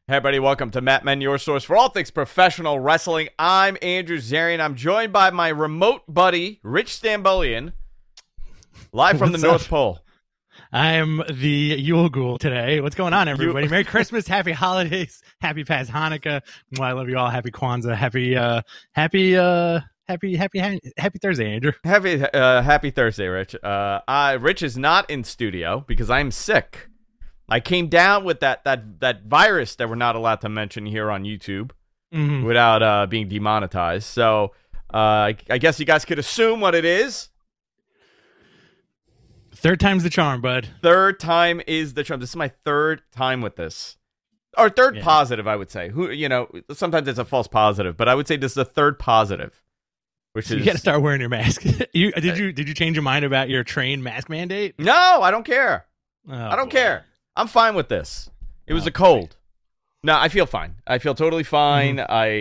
Hey everybody, welcome to Mat Men, your source for all things professional wrestling. I'm Andrew Zarian. I'm joined by my remote buddy, Rich Stambolian, live from the North Pole. I'm the Yule Ghoul today. What's going on, everybody? Merry Christmas, Happy Holidays, Happy Past Hanukkah. Well, I love you all. Happy Kwanzaa. Happy Thursday, Andrew. Happy Thursday, Rich. Rich is not in studio because I'm sick. I came down with that virus that we're not allowed to mention here on YouTube without being demonetized. So I guess you guys could assume what it is. Third time's the charm, bud. Third time is the charm. This is my third time with this. Or third positive, I would say. Sometimes it's a false positive, but I would say this is the third positive. You got to start wearing your mask. Did you change your mind about your train mask mandate? No, I don't care. I don't care. I'm fine with this. It was a cold. No, I feel fine. I feel totally fine.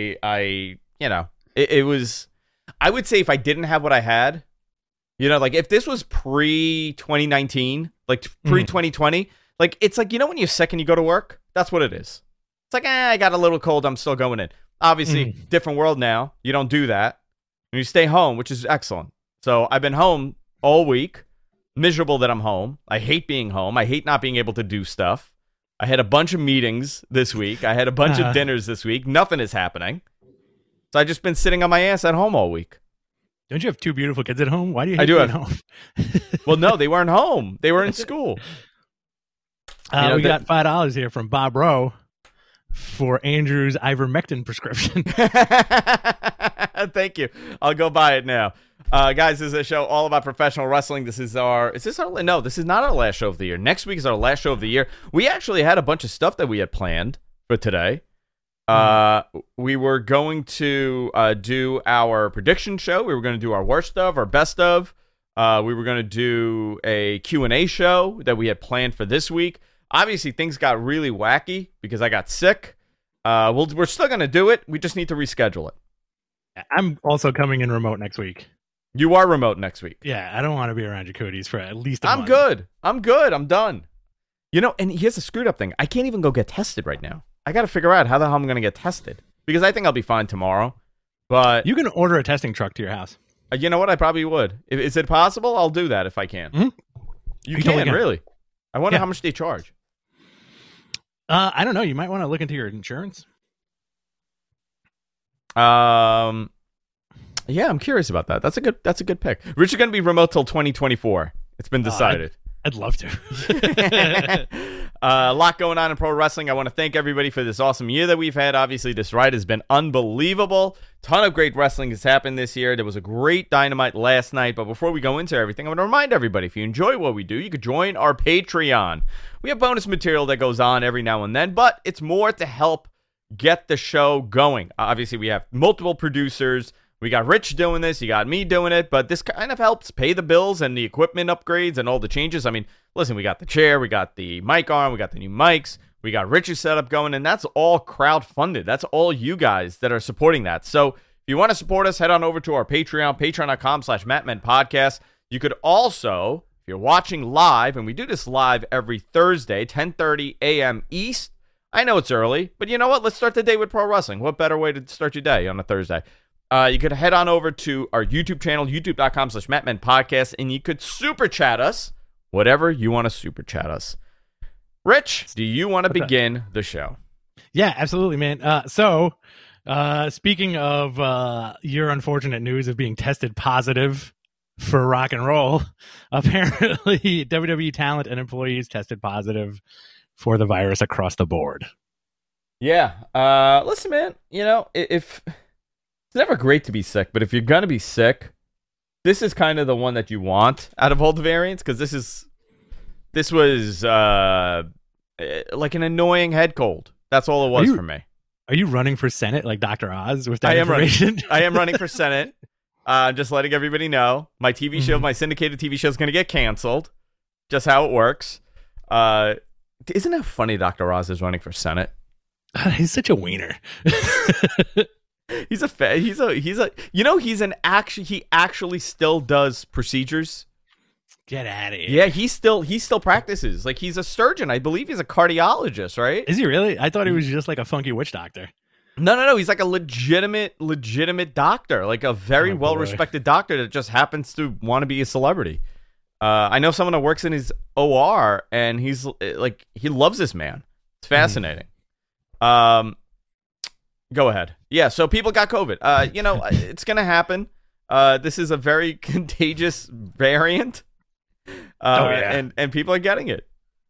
It was, I would say if I didn't have what I had, like if this was pre-2019, like pre-2020, like it's like, when you're sick and you go to work, that's what it is. It's like, I got a little cold, I'm still going in. Obviously, different world now. You don't do that. And you stay home, which is excellent. So I've been home all week. Miserable that I'm home. I hate being home. I hate not being able to do stuff. I had a bunch of meetings this week. I had a bunch of dinners this week. Nothing is happening. So I've just been sitting on my ass at home all week. Don't you have two beautiful kids at home? Why do you hate being home? Well, no, they weren't home. They were in school. We got $5 here from Bob Rowe for Andrew's ivermectin prescription. Thank you. I'll go buy it now. Guys, this is a show all about professional wrestling. This is not our last show of the year. Next week is our last show of the year. We actually had a bunch of stuff that we had planned for today. We were going to do our prediction show. We were going to do our worst of, our best of. We were going to do a Q&A show that we had planned for this week. Obviously, things got really wacky because I got sick. We're still going to do it. We just need to reschedule it. I'm also coming in remote next week. You are remote next week. Yeah, I don't want to be around your cooties for at least a month. I'm good. I'm done. And here's the screwed up thing. I can't even go get tested right now. I got to figure out how the hell I'm going to get tested. Because I think I'll be fine tomorrow. But you can order a testing truck to your house. You know what? I probably would. Is it possible? I'll do that if I can. Mm-hmm. You can, really. I wonder how much they charge. I don't know. You might want to look into your insurance. Yeah, I'm curious about that. That's a good pick. Rich is going to be remote till 2024. It's been decided. I'd love to. A lot going on in pro wrestling. I want to thank everybody for this awesome year that we've had. Obviously, this ride has been unbelievable. Ton of great wrestling has happened this year. There was a great Dynamite last night. But before we go into everything, I want to remind everybody, if you enjoy what we do, you could join our Patreon. We have bonus material that goes on every now and then, but it's more to help get the show going. Obviously, we have multiple producers. We got Rich doing this, you got me doing it, but this kind of helps pay the bills and the equipment upgrades and all the changes. I mean, listen, we got the chair, we got the mic arm, we got the new mics, we got Rich's setup going, and that's all crowd-funded. That's all you guys that are supporting that. So if you want to support us, head on over to our Patreon, patreon.com/MatMenPodcast. You could also, if you're watching live, and we do this live every Thursday, 10:30 a.m. East. I know it's early, but you know what? Let's start the day with pro wrestling. What better way to start your day on a Thursday? You could head on over to our YouTube channel, youtube.com/MatMenPodcast, and you could super chat us, whatever you want to super chat us. Rich, do you want to begin the show? Yeah, absolutely, man. So, speaking of your unfortunate news of being tested positive for rock and roll, apparently WWE talent and employees tested positive for the virus across the board. Yeah. Listen, man, if... It's never great to be sick, but if you're going to be sick, this is kind of the one that you want out of all the variants, because this was like an annoying head cold. That's all it was for me. Are you running for Senate like Dr. Oz with that information? I am running for Senate. Just letting everybody know. My TV show, my syndicated TV show is going to get canceled. Just how it works. Isn't it funny Dr. Oz is running for Senate? He's such a wiener. He actually still does procedures. Get out of here. Yeah, he still practices. Like, he's a surgeon. I believe he's a cardiologist, right? Is he really? I thought he was just like a funky witch doctor. No. He's like a legitimate doctor, like a very well-respected doctor that just happens to want to be a celebrity. I know someone that works in his OR, and he's like, he loves this man. It's fascinating. Go ahead. Yeah, so people got COVID. It's going to happen. This is a very contagious variant. And people are getting it.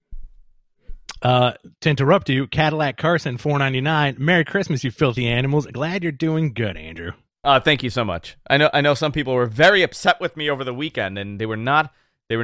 To interrupt you, Cadillac Carson, $4.99. Merry Christmas, you filthy animals. Glad you're doing good, Andrew. Thank you so much. I know some people were very upset with me over the weekend, and they were not they were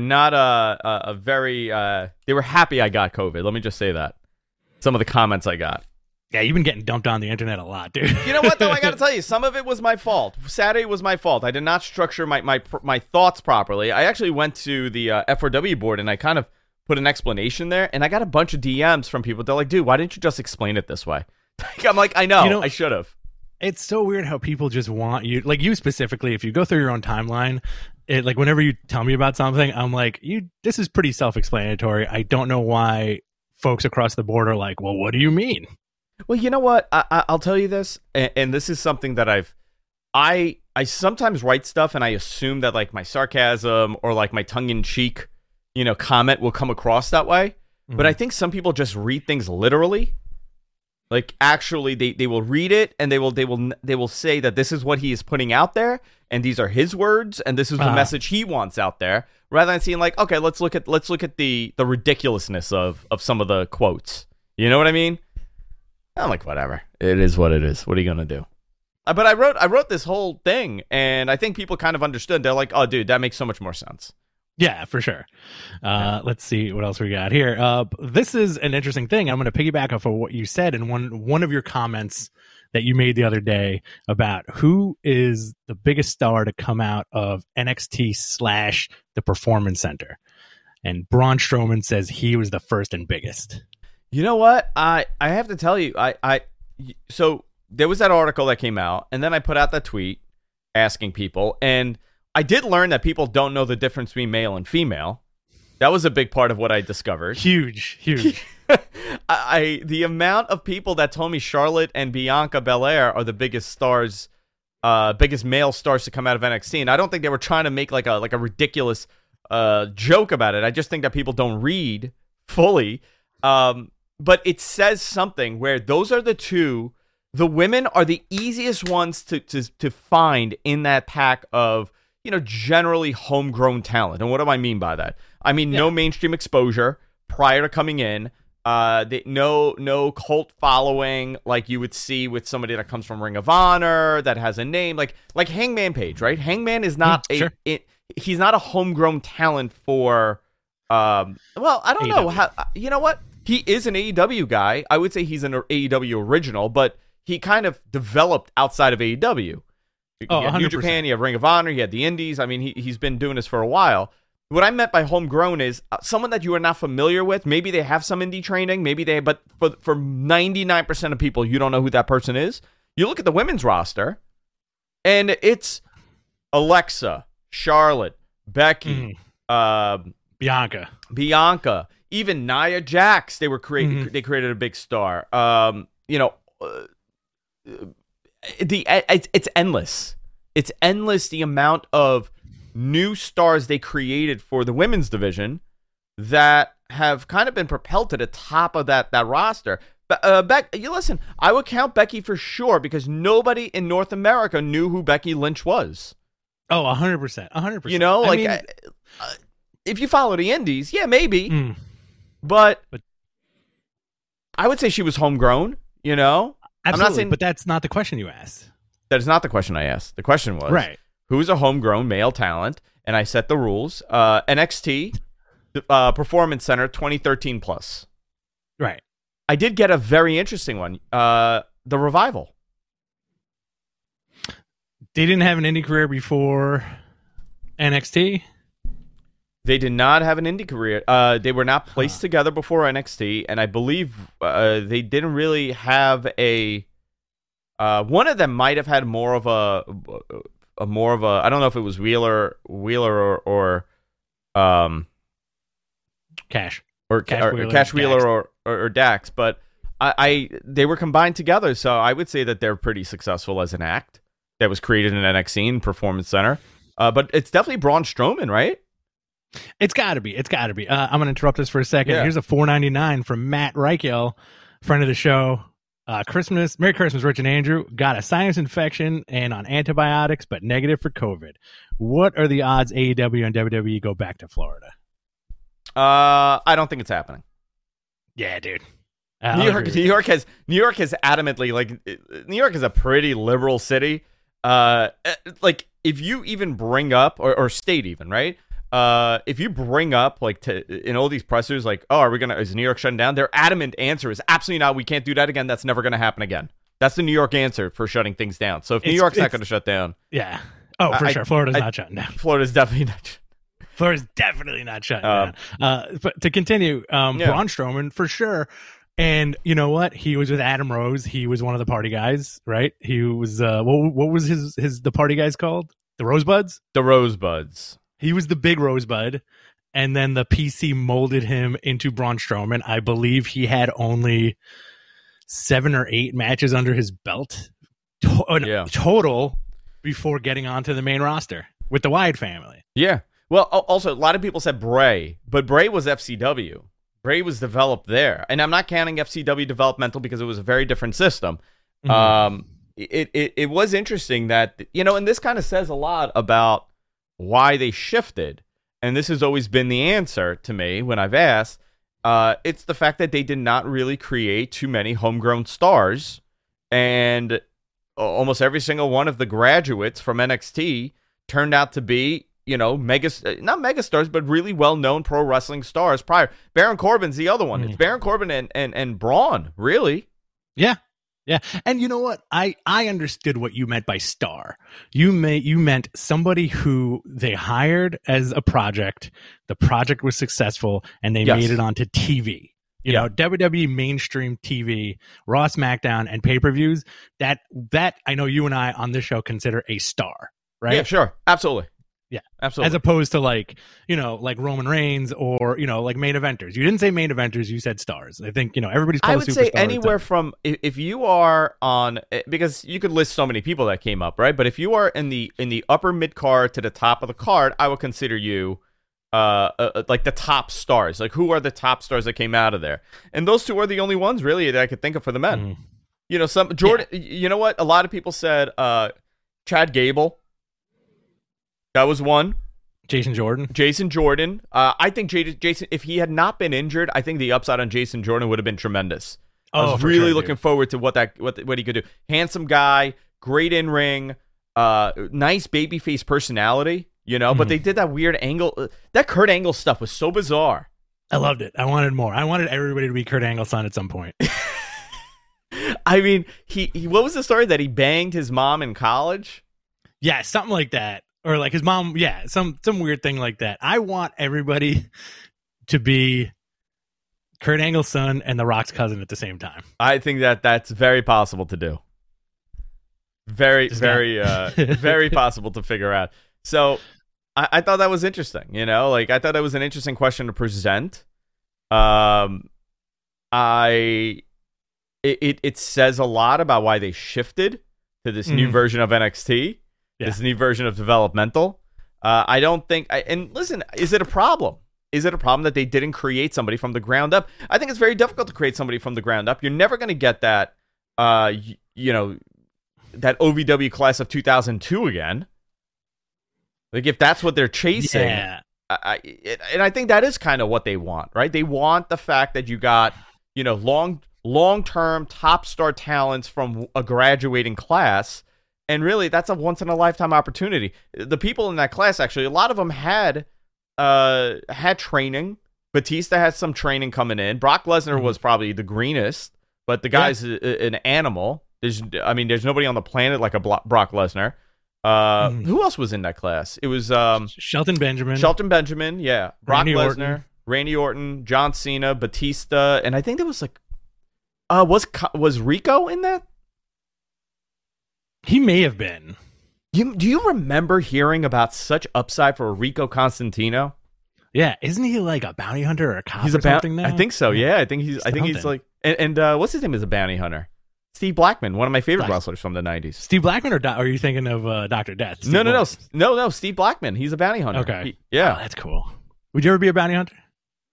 happy I got COVID. Let me just say that. Some of the comments I got. Yeah, you've been getting dumped on the internet a lot, dude. You know what, though? I got to tell you, some of it was my fault. Saturday was my fault. I did not structure my thoughts properly. I actually went to the F4W board, and I kind of put an explanation there, and I got a bunch of DMs from people. They're like, dude, why didn't you just explain it this way? I'm like, I know, I should have. It's so weird how people just want you, like you specifically, if you go through your own timeline, like whenever you tell me about something, I'm like, this is pretty self-explanatory. I don't know why folks across the board are like, well, what do you mean? Well, you know what? I'll tell you this, and this is something that I sometimes write stuff, and I assume that like my sarcasm or like my tongue-in-cheek, comment will come across that way. Mm-hmm. But I think some people just read things literally. Like, actually, they will read it, and they will say that this is what he is putting out there, and these are his words, and this is the message he wants out there, rather than seeing like, okay, let's look at the ridiculousness of some of the quotes. You know what I mean? I'm like, whatever. It is what it is. What are you gonna do? But I wrote this whole thing, and I think people kind of understood. They're like, oh, dude, that makes so much more sense. Yeah, for sure. Let's see what else we got here. This is an interesting thing. I'm going to piggyback off of what you said in one of your comments that you made the other day about who is the biggest star to come out of NXT / the Performance Center. And Braun Strowman says he was the first and biggest. You know what? I have to tell you, so there was that article that came out, and then I put out that tweet asking people, and I did learn that people don't know the difference between male and female. That was a big part of what I discovered. Huge. The amount of people that told me Charlotte and Bianca Belair are the biggest stars, biggest male stars to come out of NXT, and I don't think they were trying to make like a ridiculous joke about it. I just think that people don't read fully. But it says something where those are the two. The women are the easiest ones to find in that pack of, generally homegrown talent. And what do I mean by that? I mean, no mainstream exposure prior to coming in. No cult following like you would see with somebody that comes from Ring of Honor that has a name like Hangman Page, right? Hangman is not he's not a homegrown talent for. I don't know how. You know what? He is an AEW guy. I would say he's an AEW original, but he kind of developed outside of AEW. Oh, New Japan, you have Ring of Honor, you had the Indies. I mean, he's been doing this for a while. What I meant by homegrown is someone that you are not familiar with. Maybe they have some indie training, but for 99% of people, you don't know who that person is. You look at the women's roster, and it's Alexa, Charlotte, Becky, Bianca, even Nia Jax. They created a big star. It's endless. It's endless the amount of new stars they created for the women's division that have kind of been propelled to the top of that roster. But listen, I would count Becky for sure because nobody in North America knew who Becky Lynch was. Oh, 100%. 100%. If you follow the indies, yeah, maybe. But I would say she was homegrown, Absolutely, I'm not saying, but that's not the question you asked. That is not the question I asked. The question was, who's a homegrown male talent? And I set the rules. NXT, Performance Center, 2013 plus. Right. I did get a very interesting one. The Revival. They didn't have an indie career before NXT? They did not have an indie career. They were not placed together before NXT, and I believe they didn't really have a. One of them might have had more of a. I don't know if it was Wheeler or Cash. or Cash Wheeler or Dax, but they were combined together, so I would say that they're pretty successful as an act that was created in NXT and Performance Center. But it's definitely Braun Strowman, right? It's got to be. I'm going to interrupt this for a second. Yeah. Here's a $4.99 from Matt Reichel, friend of the show. Merry Christmas, Rich and Andrew. Got a sinus infection and on antibiotics, but negative for COVID. What are the odds AEW and WWE go back to Florida? I don't think it's happening. Yeah, dude. New York has adamantly, like, New York is a pretty liberal city. Like, if you even bring up or state even, right? If you bring up, like, in all these pressers, like, oh, is New York shutting down? Their adamant answer is absolutely not. We can't do that again. That's never going to happen again. That's the New York answer for shutting things down. So if New York's not going to shut down. Yeah. Oh, for sure. Florida's not shutting down. Florida's definitely not. Florida's definitely not shutting down. But to continue, Braun Strowman, for sure. And you know what? He was with Adam Rose. He was one of the party guys, right? He was, what was the party guys called? The Rosebuds? The Rosebuds. He was the big Rosebud, and then the PC molded him into Braun Strowman. I believe he had only 7 or 8 matches under his belt total before getting onto the main roster with the Wyatt family. Yeah. Well, also, a lot of people said Bray, but Bray was FCW. Bray was developed there. And I'm not counting FCW developmental because it was a very different system. Mm-hmm. It was interesting that, and this kind of says a lot about why they shifted, and this has always been the answer to me when I've asked. It's the fact that they did not really create too many homegrown stars, and almost every single one of the graduates from NXT turned out to be, not megastars, but really well-known pro wrestling stars prior. Baron Corbin's the other one. It's Baron Corbin and Braun, really. Yeah. Yeah, and you know what? I understood what you meant by star. You meant somebody who they hired as a project. The project was successful, and they made it onto TV. You know, WWE mainstream TV, Raw, SmackDown, and pay-per-views. That I know you and I on this show consider a star, right? Yeah, sure, absolutely. Yeah, absolutely. As opposed to like Roman Reigns or, like main eventers. You didn't say main eventers, you said stars. I think, everybody's called I would say anywhere from, if you are on, because you could list so many people that came up, right? But if you are in the upper mid card to the top of the card, I would consider you like the top stars. Like, who are the top stars that came out of there? And those two are the only ones really that I could think of for the men. Jordan, you know what? A lot of people said Chad Gable. That was one. Jason Jordan. I think Jason, if he had not been injured, I think the upside on Jason Jordan would have been tremendous. I was really looking forward to what he could do. Handsome guy, great in ring, nice babyface personality, But they did that weird angle. That Kurt Angle stuff was so bizarre. I loved it. I wanted more. I wanted everybody to be Kurt Angle's son at some point. I mean, he what was the story that he banged his mom in college? Yeah, something like that. Or like his mom, some weird thing like that. I want everybody to be Kurt Angle's son and The Rock's cousin at the same time. I think that's very possible to do. Very possible to figure out. So I thought that was interesting. I thought that was an interesting question to present. It says a lot about why they shifted to this new version of NXT. This new version of developmental. I don't think... and listen, is it a problem? Is it a problem that they didn't create somebody from the ground up? I think it's very difficult to create somebody from the ground up. You're never going to get that, that OVW class of 2002 again. Like, if that's what they're chasing. Yeah. And I think that is kind of what they want, right? They want the fact that you got, long-term top star talents from a graduating class. And really, that's a once-in-a-lifetime opportunity. The people in that class, actually, a lot of them had training. Batista had some training coming in. Brock Lesnar was probably the greenest, but the guy's an animal. There's nobody on the planet like a Brock Lesnar. Who else was in that class? It was Shelton Benjamin. Yeah. Brock Lesnar, Randy Orton, John Cena, Batista, and I think there was like, was Rico in that? He may have been. Do you remember hearing about such upside for Rico Constantino? Yeah, isn't he like a bounty hunter or a cop He's or something now? I think so. Yeah, I think he's like and what's his name as a bounty hunter? Steve Blackman, one of my favorite wrestlers from the 90s. Steve Blackman, or are you thinking of Dr. Death? No. Steve Blackman. He's a bounty hunter. Okay. Yeah. Oh, that's cool. Would you ever be a bounty hunter?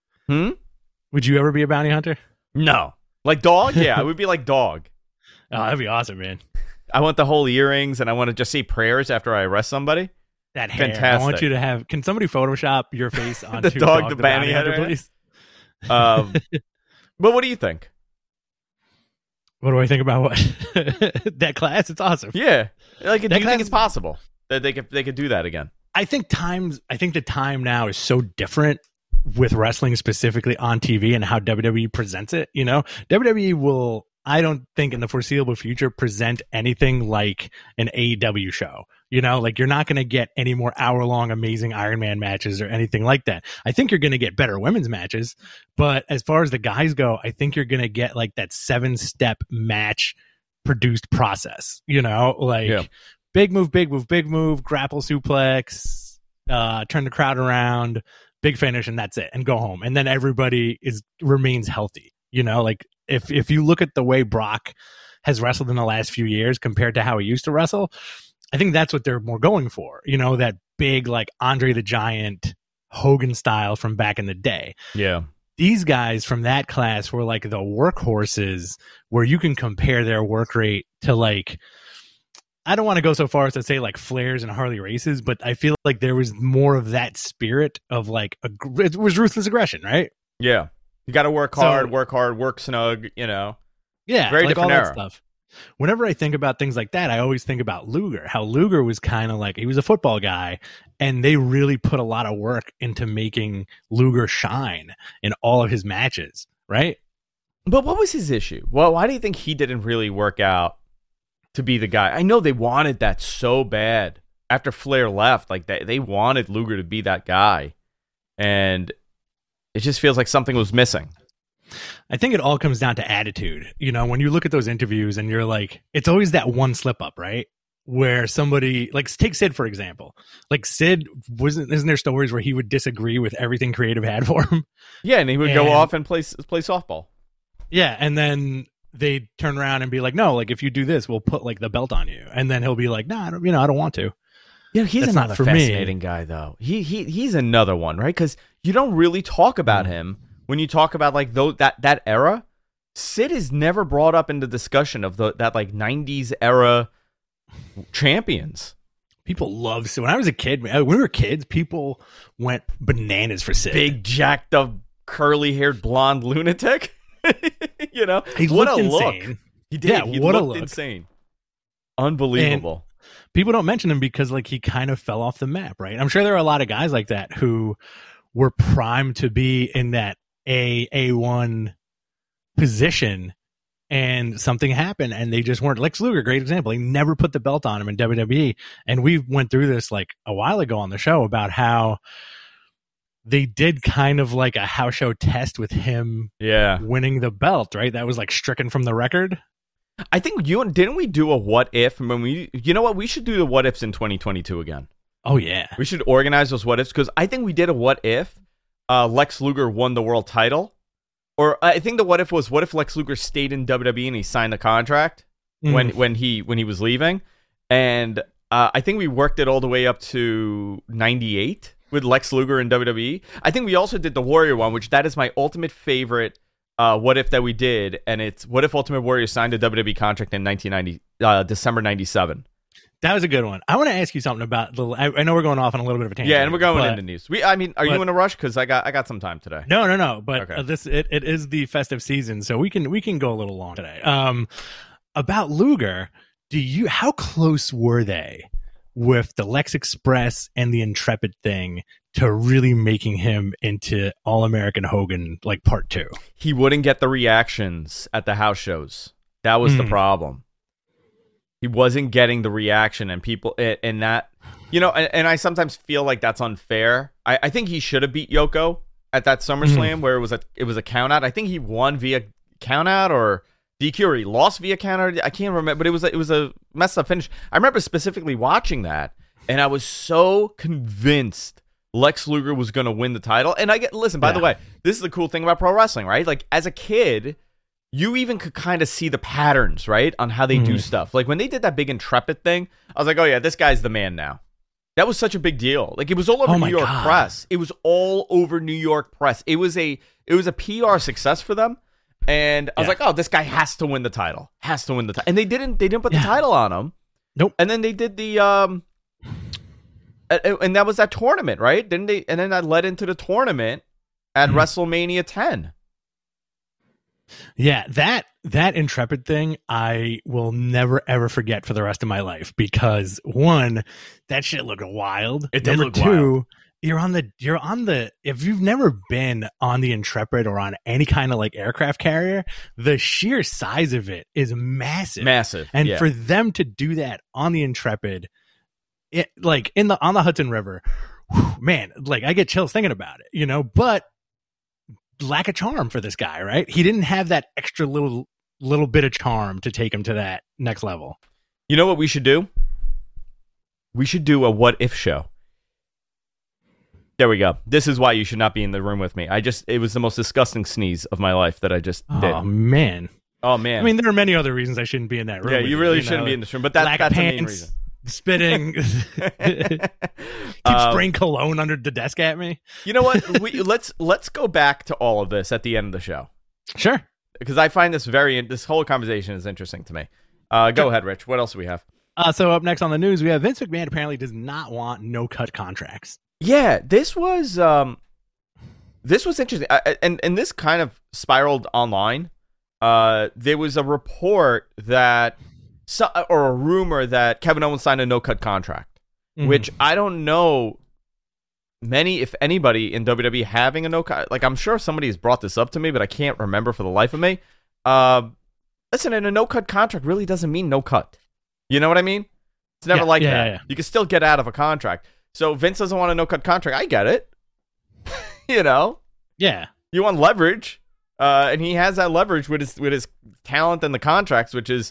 Would you ever be a bounty hunter? No. Like Dog? Yeah, I would be like Dog. Oh, that'd be awesome, man. I want the whole earrings, and I want to just say prayers after I arrest somebody. That hair. Fantastic. I want you to have... Can somebody Photoshop your face on the Dog, the bounty hunter, please? But what do you think? What do I think about what? That class? It's awesome. Yeah. Like, do you think it's possible that they could do that again? I think the time now is so different with wrestling, specifically on TV, and how WWE presents it. You know, WWE will, I don't think in the foreseeable future, present anything like an AEW show. You know, like, you're not going to get any more hour-long amazing Iron Man matches or anything like that. I think you're going to get better women's matches, but as far as the guys go, I think you're going to get like that 7-step match produced process. You know, like big move, grapple suplex, turn the crowd around, big finish, and that's it, and go home. And then everybody remains healthy. You know, like if you look at the way Brock has wrestled in the last few years compared to how he used to wrestle, I think that's what they're more going for. You know, that big, like, Andre the Giant, Hogan style from back in the day. Yeah. These guys from that class were like the workhorses, where you can compare their work rate to, like, I don't want to go so far as to say like Flair's and Harley Race's, but I feel like there was more of that spirit of like, it was ruthless aggression, right? Yeah. You got to work hard, work snug, you know. Yeah. Very like different all era. that stuff. Whenever I think about things like that, I always think about Luger, how Luger was kind of like, he was a football guy, and they really put a lot of work into making Luger shine in all of his matches, right? But what was his issue? Well, why do you think he didn't really work out to be the guy? I know they wanted that so bad after Flair left. Like, they wanted Luger to be that guy, and it just feels like something was missing. I think it all comes down to attitude. You know, when you look at those interviews and you're like, it's always that one slip up, right? Where somebody, like, take Sid, for example. Like, Sid, isn't there stories where he would disagree with everything creative had for him? Yeah, and he would go off and play softball. Yeah, and then they'd turn around and be like, no, like, if you do this, we'll put, like, the belt on you. And then he'll be like, nah, I don't want to. Yeah, he's That's another not for fascinating me. guy, though. He's another one, right? Because you don't really talk about him when you talk about like that era. Sid is never brought up in the discussion of that like 90s era champions. People love Sid. When I was a kid, when we were kids, people went bananas for Sid. Big, jacked up, curly-haired, blonde lunatic. You know, He what looked a insane. look. He did. Yeah, He what a looked look. insane. Unbelievable. People don't mention him because like he kind of fell off the map, right? I'm sure there are a lot of guys like that who were primed to be in that A1 position, and something happened and they just weren't. Lex Luger, great example. He never put the belt on him in WWE, and we went through this like a while ago on the show about how they did kind of like a house show test with him winning the belt, right? That was like stricken from the record. I think didn't we do a what if when you know what, we should do the what ifs in 2022 again. Oh yeah, we should organize those what ifs, because I think we did a what if Lex Luger won the world title, or I think the what if was, what if Lex Luger stayed in WWE and he signed the contract when he was leaving, and I think we worked it all the way up to 98 with Lex Luger in WWE. I think we also did the Warrior one, which that is my ultimate favorite what if that we did, and it's what if Ultimate Warrior signed a WWE contract in December 97. That was a good one. I want to ask you something about I know we're going off on a little bit of a tangent. Yeah, and we're going into news. Are you in a rush? Because I got some time today. No. But okay. It is the festive season, so we can go a little long today. About Luger, how close were they with the Lex Express and the Intrepid thing to really making him into All-American Hogan, like Part 2? He wouldn't get the reactions at the house shows. That was the problem. He wasn't getting the reaction, and people, and that, you know, and I sometimes feel like that's unfair. I think he should have beat Yoko at that SummerSlam where it was a count out. I think he won via count out or DQ, or he lost via count out. I can't remember, but it was a messed up finish. I remember specifically watching that, and I was so convinced Lex Luger was going to win the title. And listen, by the way, this is the cool thing about pro wrestling, right? Like, as a kid, you even could kind of see the patterns, right, on how they do stuff. Like, when they did that big Intrepid thing, I was like, oh, yeah, this guy's the man now. That was such a big deal. Like, it was all over New York press. It was all over New York press. It was a PR success for them. And I was like, oh, this guy has to win the title. Has to win the title. And they didn't put the title on him. Nope. And then they did the and that was that tournament, right? Didn't they? And then that led into the tournament at WrestleMania 10. Yeah, that Intrepid thing I will never ever forget for the rest of my life, because one, that shit looked wild. It did look two, wild. You're on the if you've never been on the Intrepid or on any kind of like aircraft carrier, the sheer size of it is massive. And for them to do that on the Intrepid, like on the Hudson River, man, like I get chills thinking about it, but lack of charm for this guy, right? He didn't have that extra little bit of charm to take him to that next level. You know what we should do? We should do a what if show. There we go. This is why you should not be in the room with me. It was the most disgusting sneeze of my life that I just did. Oh, man. Oh, man. I mean, there are many other reasons I shouldn't be in that room. Yeah, you really shouldn't be in this room, but that's the main reason. Spitting, keep spraying cologne under the desk at me. You know what? Let's go back to all of this at the end of the show. Sure. Because I find this whole conversation is interesting to me. Go ahead, Rich. What else do we have? So up next on the news, we have Vince McMahon apparently does not want no-cut contracts. Yeah, this was interesting, and this kind of spiraled online. There was a report or a rumor that Kevin Owens signed a no-cut contract, which I don't know many, if anybody, in WWE having a no-cut. Like, I'm sure somebody has brought this up to me, but I can't remember for the life of me. Listen, and a no-cut contract really doesn't mean no cut. You know what I mean? It's never that. Yeah. You can still get out of a contract. So Vince doesn't want a no-cut contract. I get it. Yeah. You want leverage, and he has that leverage with his talent and the contracts, which is,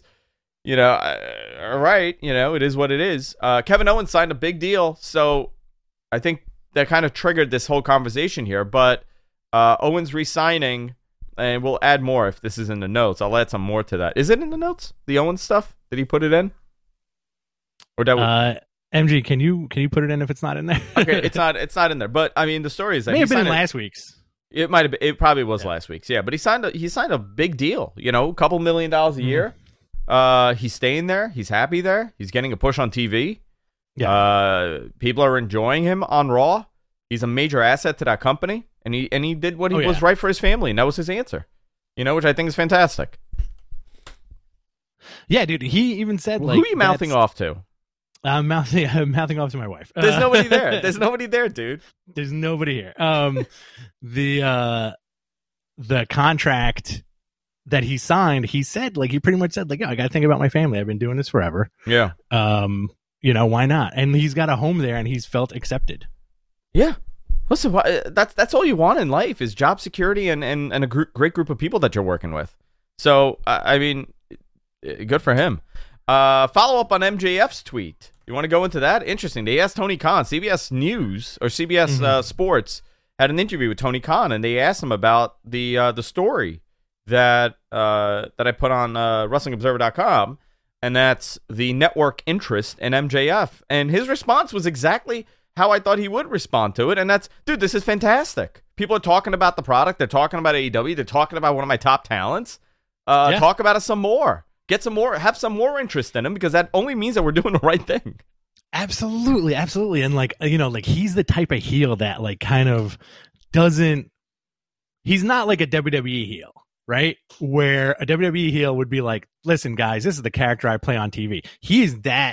all right. It is what it is. Kevin Owens signed a big deal, so I think that kind of triggered this whole conversation here. But Owens re-signing, and we'll add more if this is in the notes. I'll add some more to that. Is it in the notes? The Owens stuff? Did he put it in? Or that? MG, can you put it in if it's not in there? Okay, it's not in there. But I mean, the story is that may have been in last week's. It might have been. It probably was last week's. Yeah, but he signed a big deal. A couple $1 million a year. He's staying there. He's happy there. He's getting a push on TV. Yeah. People are enjoying him on Raw. He's a major asset to that company, and he did what was right for his family, and that was his answer. Which I think is fantastic. Yeah, dude. He even said, who are you mouthing off to? I'm mouthing off to my wife. There's nobody there. There's nobody there, dude. There's nobody here. The contract that he signed, he said, he pretty much said, I got to think about my family. I've been doing this forever. Yeah. Why not? And he's got a home there, and he's felt accepted. Yeah. Listen, that's all you want in life is job security and a great group of people that you're working with. So, I mean, good for him. Follow up on MJF's tweet. You want to go into that? Interesting. They asked Tony Khan. CBS News or CBS Sports had an interview with Tony Khan, and they asked him about the story that I put on WrestlingObserver.com, and that's the network interest in MJF. And his response was exactly how I thought he would respond to it, and that's, dude, this is fantastic. People are talking about the product. They're talking about AEW. They're talking about one of my top talents. Talk about it some more. Get some more, have some more interest in him, because that only means that we're doing the right thing. Absolutely. And he's the type of heel that kind of doesn't, he's not like a WWE heel, right? Where a WWE heel would be like, listen guys, this is the character I play on TV. He's that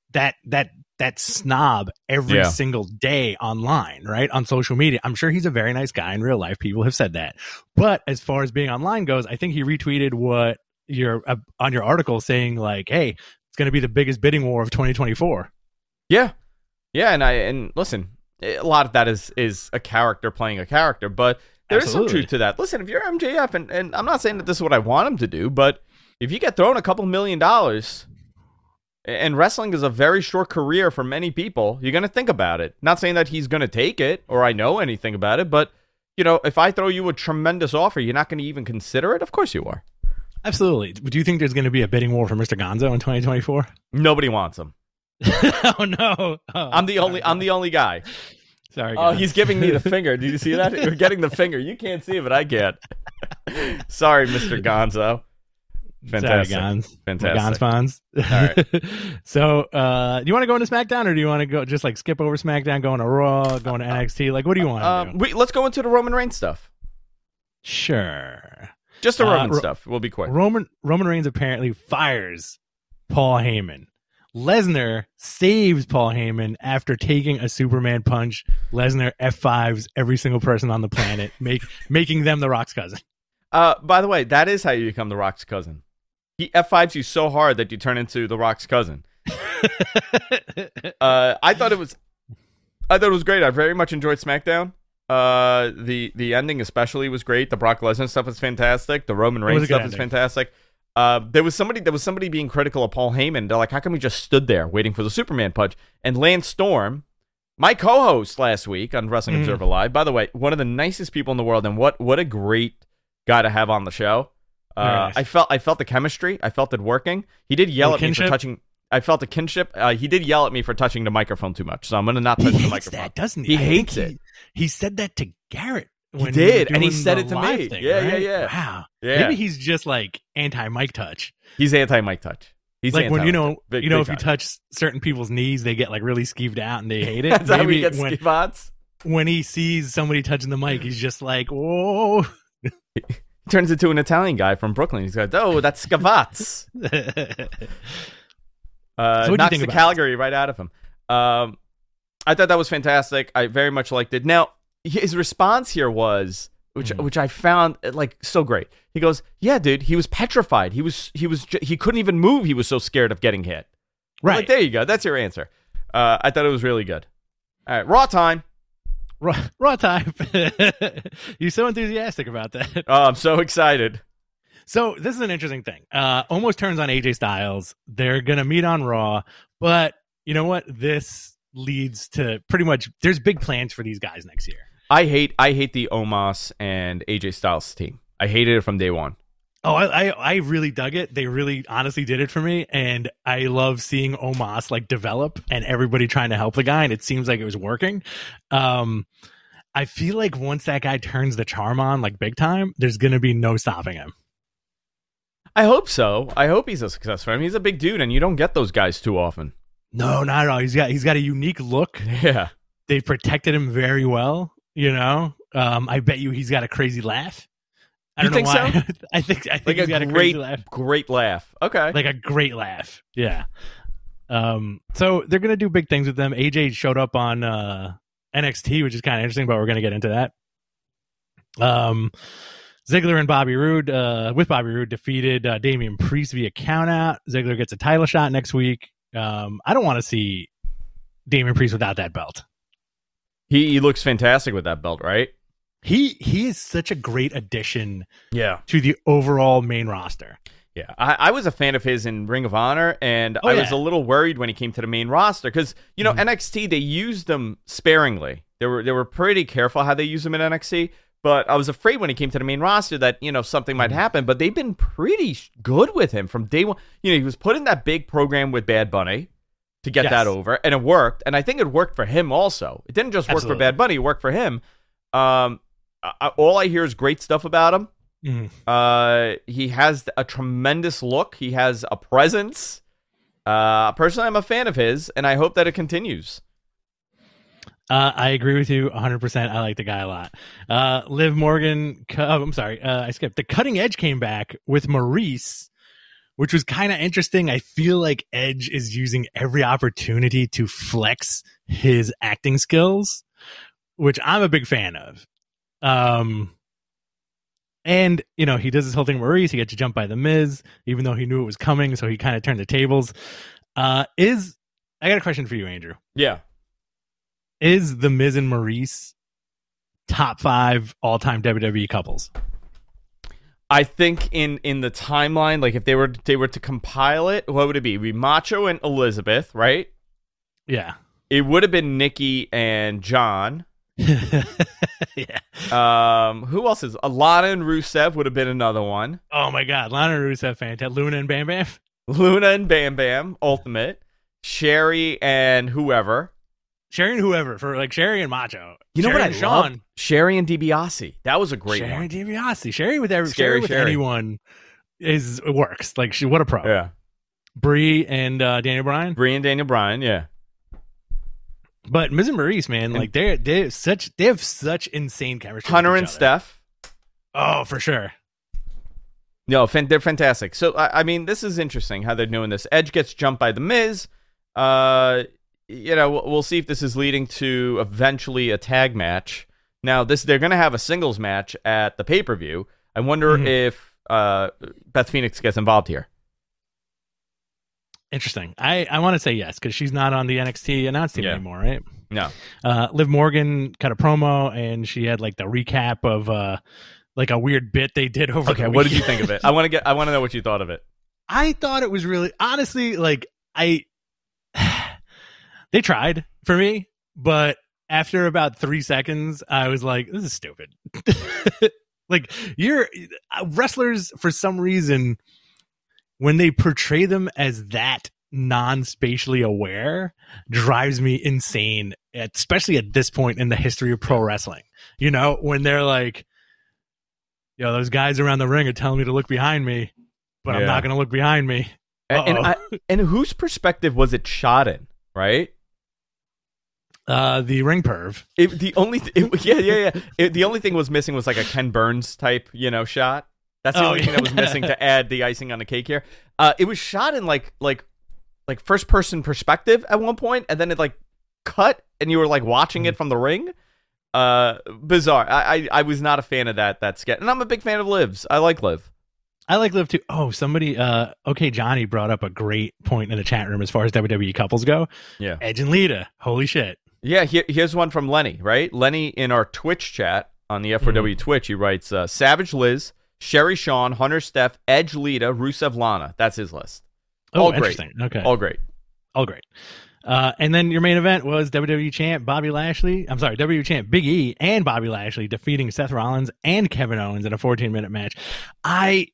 snob every single day online, right? On social media. I'm sure he's a very nice guy in real life. People have said that. But as far as being online goes, I think he retweeted what on your article saying hey, it's going to be the biggest bidding war of 2024. Yeah. And listen, a lot of that is a character playing a character, but there is some truth to that. Listen, if you're MJF, and I'm not saying that this is what I want him to do, but if you get thrown a couple $1 million, And wrestling is a very short career for many people. You're going to think about it. Not saying that he's going to take it or I know anything about it, but, if I throw you a tremendous offer, you're not going to even consider it? Of course you are. Absolutely. Do you think there's going to be a bidding war for Mr. Gonzo in 2024? Nobody wants him. Oh, no. Oh, I'm the only guy. Sorry, guys. Oh, he's giving me the finger. Did you see that? We're getting the finger. You can't see it, but I can. Sorry, Mr. Gonzo. Fantastic. Sorry, Gons. Fantastic. Gons fans. All right. So, do you want to go into SmackDown, or do you want to go just like skip over SmackDown, going to Raw, going to NXT? Like, what do you want to do? Let's go into the Roman Reigns stuff. Sure. Just the Roman stuff. We'll be quick. Roman Reigns apparently fires Paul Heyman. Lesnar saves Paul Heyman after taking a Superman punch. Lesnar F5s every single person on the planet, making them The Rock's cousin. By the way, that is how you become The Rock's cousin. He F5s you so hard that you turn into The Rock's cousin. I thought it was great. I very much enjoyed SmackDown. The ending especially was great. The Brock Lesnar stuff was fantastic. The Roman Reigns stuff was fantastic. There was somebody being critical of Paul Heyman. They're like, how come he just stood there waiting for the Superman punch? And Lance Storm, my co-host last week on Wrestling Observer Live, by the way, one of the nicest people in the world, and what a great guy to have on the show. Nice. I felt the chemistry. I felt it working. He did yell at me for touching. I felt a kinship. He did yell at me for touching the microphone too much, so I'm going to not touch the microphone. That, doesn't he? He hates it. He said that to Garrett. He did, and he said it to me. Thing, yeah, right? yeah. Wow. Yeah. Maybe he's just like anti-mic touch. He's anti-mic touch. He's like when big if time. you touch certain people's knees, they get like really skeeved out and they hate it. That's how he gets skeevots. When he sees somebody touching the mic, he's just like, whoa. He turns into an Italian guy from Brooklyn. He's like, oh, that's scavats. So knocks the Calgary right out of him. I thought that was fantastic. I very much liked it. Now, his response here was, which I found like so great. He goes, "Yeah, dude, he was petrified. He couldn't even move. He was so scared of getting hit." Right. Like, there you go. That's your answer. I thought it was really good. All right, Raw time. Raw time. You're so enthusiastic about that. Oh, I'm so excited. So this is an interesting thing. Almost turns on AJ Styles. They're gonna meet on Raw, but you know what? This leads to pretty much. There's big plans for these guys next year. I hate the Omos and AJ Styles team. I hated it from day one. Oh, I really dug it. They really honestly did it for me, and I love seeing Omos like develop and everybody trying to help the guy, and it seems like it was working. I feel like once that guy turns the charm on like big time, there's gonna be no stopping him. I hope so. I hope he's a success for him. He's a big dude, and you don't get those guys too often. No, not at all. He's got a unique look. Yeah, they've protected him very well. You know, I bet you he's got a crazy laugh. I don't know why. So? I think like he's got a crazy laugh. Great laugh. Okay, like a great laugh. Yeah. So they're gonna do big things with them. AJ showed up on NXT, which is kind of interesting, but we're gonna get into that. Ziggler and Bobby Roode, with Bobby Roode, defeated Damian Priest via countout. Ziggler gets a title shot next week. I don't want to see Damian Priest without that belt. He looks fantastic with that belt, right? He is such a great addition to the overall main roster. Yeah, I was a fan of his in Ring of Honor, and I was a little worried when he came to the main roster because, you know, NXT, they used them sparingly. They were pretty careful how they used them in NXT, but I was afraid when he came to the main roster that, you know, something might happen, but they've been pretty good with him from day one. You know, he was put in that big program with Bad Bunny to get that over, and it worked, and I think it worked for him also. It didn't just work for Bad Bunny, it worked for him. All I hear is great stuff about him. He has a tremendous look. He has a presence. Personally, I'm a fan of his, and I hope that it continues. I agree with you 100%. I like the guy a lot. Liv Morgan, I'm sorry, I skipped. The Cutting Edge came back with Maurice, which was kind of interesting. I feel like Edge is using every opportunity to flex his acting skills, which I'm a big fan of. And, you know, he does this whole thing with Maurice. He gets jumped by The Miz, even though he knew it was coming, so he kind of turned the tables. I got a question for you, Andrew. Yeah. Is The Miz and Maurice top 5 all-time WWE couples? I think in the timeline, like if they were to compile it, what would it be? It'd be Macho and Elizabeth, right? Yeah. It would have been Nikki and John. Yeah. Who else is? Lana and Rusev would have been another one. Oh my God, Lana and Rusev, fantastic. Luna and Bam Bam. Luna and Bam Bam, Ultimate. Sherry and whoever. Sherry and whoever for like Sherry and Macho. You know Sherry what I and Sean. love? Sherry and DiBiase. That was a great Sherry one. and DiBiase. Sherry with Sherry. anyone it works. Like what a pro. Yeah. Brie and Daniel Bryan. Brie and Daniel Bryan. Yeah. But Miz and Maurice, man, like they have such insane chemistry. Hunter with and each other. Steph. Oh, for sure. No, they're fantastic. So, I mean, this is interesting how they're doing this. Edge gets jumped by The Miz. We'll see if this is leading to eventually a tag match. Now, they're going to have a singles match at the pay-per-view. I wonder if Beth Phoenix gets involved here. Interesting. I want to say yes because she's not on the NXT announce team anymore, right? No. Liv Morgan cut a promo and she had like the recap of like a weird bit they did over. Okay, what did you think of it? I want to know what you thought of it. I thought it was really honestly like they tried for me, but after about 3 seconds, I was like, "This is stupid." Like you're wrestlers for some reason. When they portray them as that non-spatially aware, drives me insane, especially at this point in the history of pro wrestling. You know, when they're like, yo, those guys around the ring are telling me to look behind me, but I'm not going to look behind me. And whose perspective was it shot in, right? The ring perv. The only thing was missing was like a Ken Burns type, shot. That's the only thing that was missing to add the icing on the cake here. It was shot in like first person perspective at one point, and then it like cut, and you were like watching it from the ring. Bizarre. I was not a fan of that sketch, and I'm a big fan of Liv's. I like Liv. I like Liv too. Oh, somebody, okay, Johnny brought up a great point in the chat room as far as WWE couples go. Yeah, Edge and Lita. Holy shit. Yeah, here's one from Lenny. Right, Lenny in our Twitch chat on the F4W Twitch. He writes, Savage Liz, Sherry Sean, Hunter Steph, Edge Lita, Rusev Lana. That's his list. All great. Interesting. Okay. All great. And then your main event was WWE champ WWE champ Big E and Bobby Lashley defeating Seth Rollins and Kevin Owens in a 14-minute match. I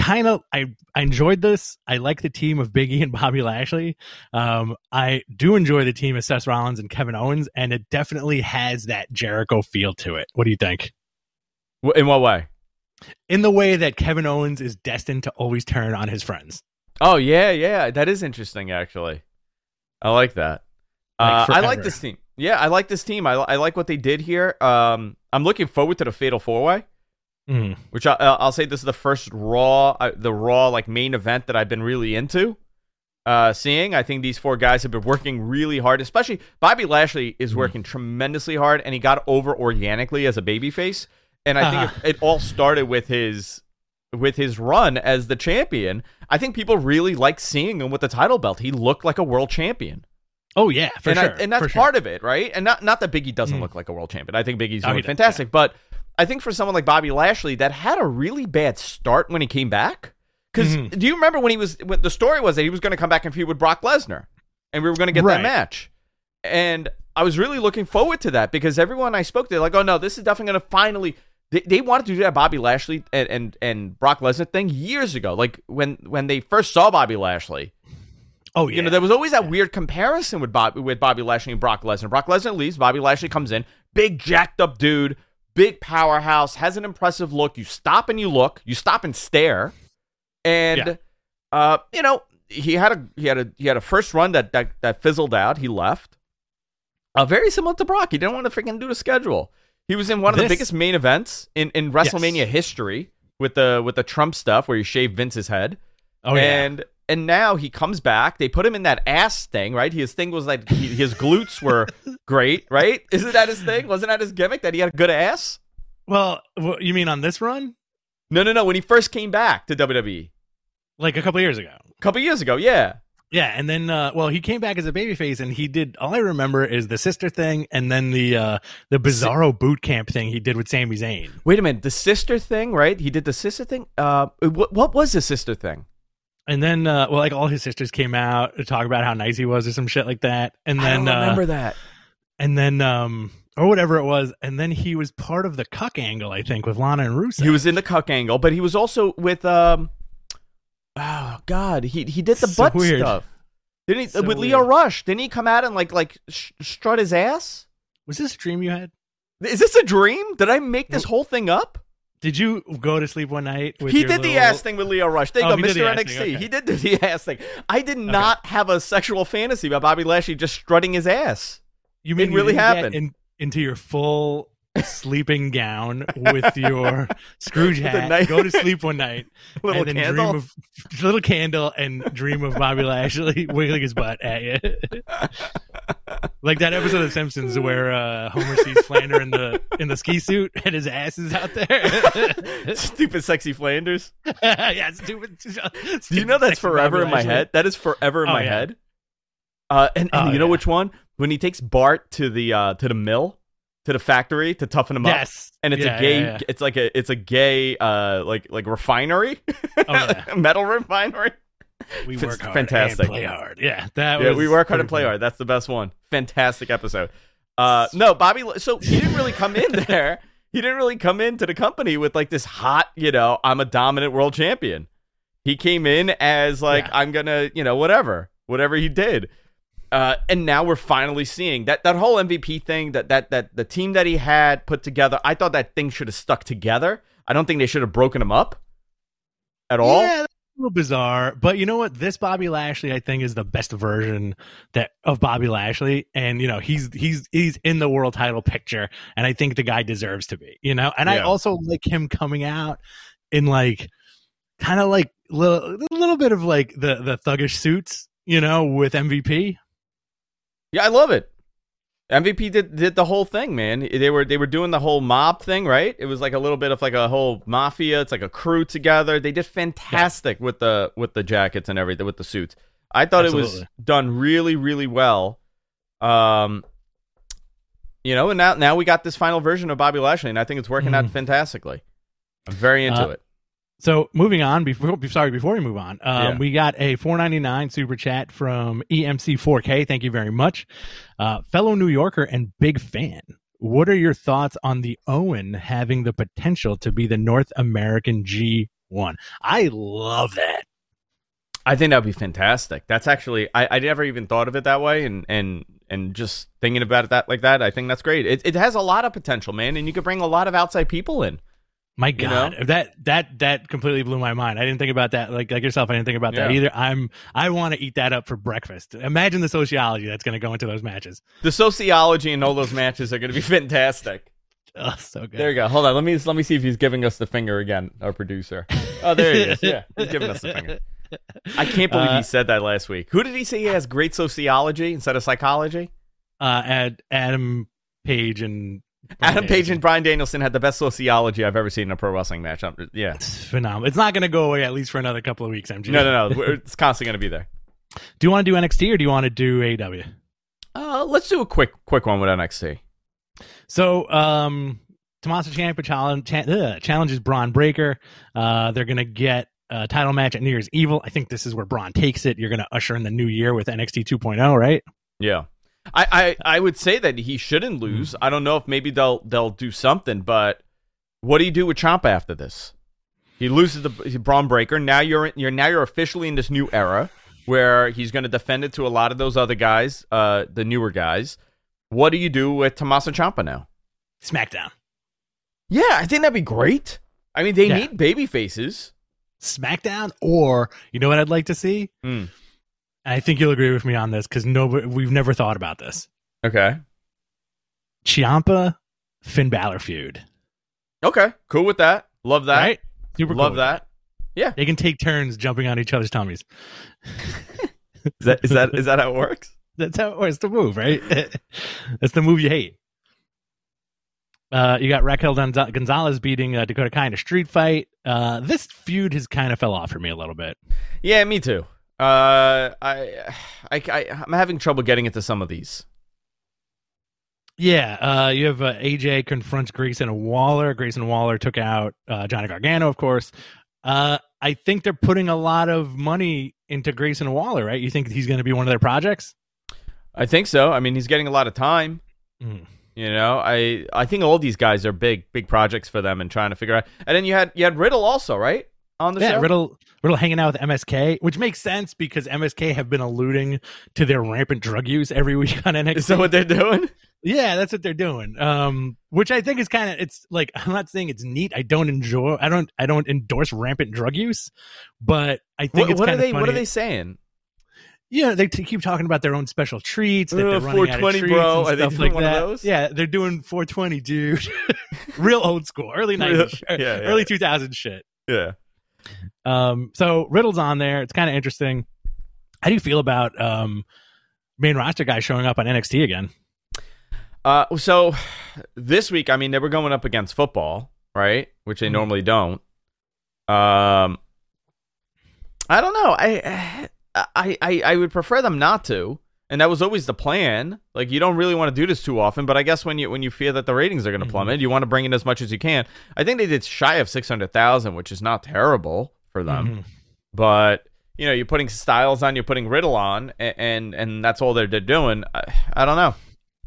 enjoyed this. I like the team of Big E and Bobby Lashley. I do enjoy the team of Seth Rollins and Kevin Owens, and it definitely has that Jericho feel to it. What do you think? In what way? In the way that Kevin Owens is destined to always turn on his friends. Oh, yeah. That is interesting, actually. I like that. I like this team. Yeah, I like this team. I like what they did here. I'm looking forward to the Fatal 4-Way, which I'll say this is the first Raw like main event that I've been really into seeing. I think these four guys have been working really hard, especially Bobby Lashley is working tremendously hard, and he got over organically as a babyface. And I think it all started with his run as the champion. I think people really like seeing him with the title belt. He looked like a world champion. Oh yeah, for sure. And that's part of it, right? And not that Big E doesn't look like a world champion. I think Big E's doing fantastic. Yeah. But I think for someone like Bobby Lashley that had a really bad start when he came back. Because do you remember when the story was that he was going to come back and feud with Brock Lesnar, and we were going to get that match. And I was really looking forward to that because everyone I spoke to, they're like, oh no, this is definitely going to finally. They wanted to do that Bobby Lashley and Brock Lesnar thing years ago. Like when they first saw Bobby Lashley. Oh yeah. There was always that weird comparison with Bobby Lashley and Brock Lesnar. Brock Lesnar leaves, Bobby Lashley comes in, big jacked up dude, big powerhouse, has an impressive look. You stop and you look, you stop and stare, and he had a first run that fizzled out. He left. Very similar to Brock. He didn't want to freaking do the schedule. He was in one of the biggest main events in WrestleMania history with the Trump stuff where he shaved Vince's head. Oh yeah. And now he comes back. They put him in that ass thing, right? His thing was like his glutes were great, right? Isn't that his thing? Wasn't that his gimmick that he had a good ass? Well, you mean on this run? No. When he first came back to WWE, like a couple years ago. Yeah. Yeah, and then he came back as a babyface, and he did. All I remember is the sister thing, and then the Bizarro boot camp thing he did with Sami Zayn. Wait a minute, the sister thing, right? He did the sister thing. What was the sister thing? And then, all his sisters came out to talk about how nice he was, or some shit like that. And then I don't remember that. And then, or whatever it was. And then he was part of the cuck angle, I think, with Lana and Rusev. He was in the cuck angle, but he was also with oh God, he did the butt stuff. Didn't he with weird. Leo Rush? Didn't he come out and like strut his ass? Was this a dream you had? Is this a dream? Did I make this whole thing up? Did you go to sleep one night with He did the ass thing with Leo Rush. There you go, he did Mr. the NXT. ass thing, okay. He did the ass thing. I did not have a sexual fantasy about Bobby Lashley just strutting his ass. You mean it really you didn't get happened? Into your full sleeping gown with your Scrooge hat, night- go to sleep one night, Little and then candle? dream of little candle and dream of Bobby Lashley wiggling his butt at you, like that episode of The Simpsons where Homer sees Flander in the ski suit and his ass is out there. Stupid sexy Flanders. Yeah, stupid. Do you know that's sexy forever Bobby in my Lashley. head? That is forever in Oh, my yeah. head. And you know yeah. which one? When he takes Bart to the mill, to the factory to toughen him up. Yes, And it's Yeah, a gay. yeah, yeah. It's a gay like refinery. Oh, yeah. Metal refinery. We It's work hard fantastic. and play hard. Yeah, that Yeah, was we work hard and pretty play hard. That's the best one. Fantastic episode. No, Bobby. So he didn't really come in there. He didn't really come into the company with like this hot, I'm a dominant world champion. He came in as like, Yeah. I'm gonna, whatever he did. And now we're finally seeing that whole MVP thing, that the team that he had put together. I thought that thing should have stuck together. I don't think they should have broken him up at all. Yeah, that's a little bizarre. But you know what? This Bobby Lashley, I think, is the best version of Bobby Lashley. And, he's in the world title picture. And I think the guy deserves to be, And I Yeah. also like him coming out in like, kind of like a little bit of like the thuggish suits, with MVP. Yeah, I love it. MVP did the whole thing, man. They were doing the whole mob thing, right? It was like a little bit of like a whole mafia. It's like a crew together. They did fantastic with the jackets and everything, with the suits. I thought it was Absolutely. done really, really well. And now we got this final version of Bobby Lashley, and I think it's working out fantastically. I'm very into it. So moving on, before we move on, Yeah. we got a $4.99 super chat from EMC4K. Thank you very much. Fellow New Yorker and big fan. What are your thoughts on the Owen having the potential to be the North American G1? I love that. I think that would be fantastic. That's actually, I never even thought of it that way, and just thinking about it like that, I think that's great. It has a lot of potential, man, and you could bring a lot of outside people in. My God, that completely blew my mind. I didn't think about that. Like yourself, I didn't think about that either. I want to eat that up for breakfast. Imagine the sociology that's going to go into those matches. The sociology in all those matches are going to be fantastic. Oh, so good. There you go. Hold on. Let me see if he's giving us the finger again, our producer. Oh, there he is. Yeah, he's giving us the finger. I can't believe he said that last week. Who did he say he has great sociology instead of psychology? Adam Page and Adam Page and Bryan Danielson had the best sociology I've ever seen in a pro wrestling match. Yeah. It's phenomenal. It's not going to go away at least for another couple of weeks, MG. No. It's constantly going to be there. Do you want to do NXT or do you want to do AEW? Let's do a quick one with NXT. So, Tommaso Ciampa challenges Braun Breaker. They're going to get a title match at New Year's Evil. I think this is where Braun takes it. You're going to usher in the new year with NXT 2.0, right? Yeah. I would say that he shouldn't lose. I don't know if maybe they'll do something, but what do you do with Ciampa after this? He loses the Braun Breaker. Now you're officially in this new era where he's going to defend it to a lot of those other guys, the newer guys. What do you do with Tommaso Ciampa now? SmackDown. Yeah, I think that'd be great. I mean, they need baby faces. SmackDown, or you know what I'd like to see? I think you'll agree with me on this because we've never thought about this. Okay. Ciampa, Finn Balor feud. Okay, cool with that. Love that. Right? Super Love cool. that. Yeah. They can take turns jumping on each other's tummies. Is that how it works? That's how it works. The move, right? That's the move you hate. You got Raquel Gonzalez beating Dakota Kai in a street fight. This feud has kind of fell off for me a little bit. Yeah, me too. I'm having trouble getting into some of these. Yeah, you have AJ confronts Grayson Waller. Grayson Waller took out Johnny Gargano, of course. I think they're putting a lot of money into Grayson Waller, right? You think he's going to be one of their projects? I think so. I mean, he's getting a lot of time. Mm. You know, I think all these guys are big projects for them and trying to figure out. And then you had Riddle also, right? On the show? Riddle hanging out with MSK, which makes sense because MSK have been alluding to their rampant drug use every week on NXT. Is that what they're doing? Yeah, that's what they're doing. Which I think is kind of, it's like, I'm not saying it's neat. I don't endorse rampant drug use, but I think it's kind of funny. What are they saying? Yeah, they keep talking about their own special treats that they're running out of treats bro. and stuff like that. Of those? Yeah, they're doing 420, dude. Real old school, early 90s, early 2000s shit. Yeah. So Riddle's on there. It's kind of interesting. How do you feel about main roster guys showing up on NXT again? So this week, I mean, they were going up against football, right? Which they normally don't. I don't know. I would prefer them not to, and that was always the plan. Like, you don't really want to do this too often, but I guess when you fear that the ratings are going to plummet, you want to bring in as much as you can. I think they did shy of 600,000, which is not terrible for them. But you know, you're putting Styles on, you're putting Riddle on, and that's all they're doing. I don't know.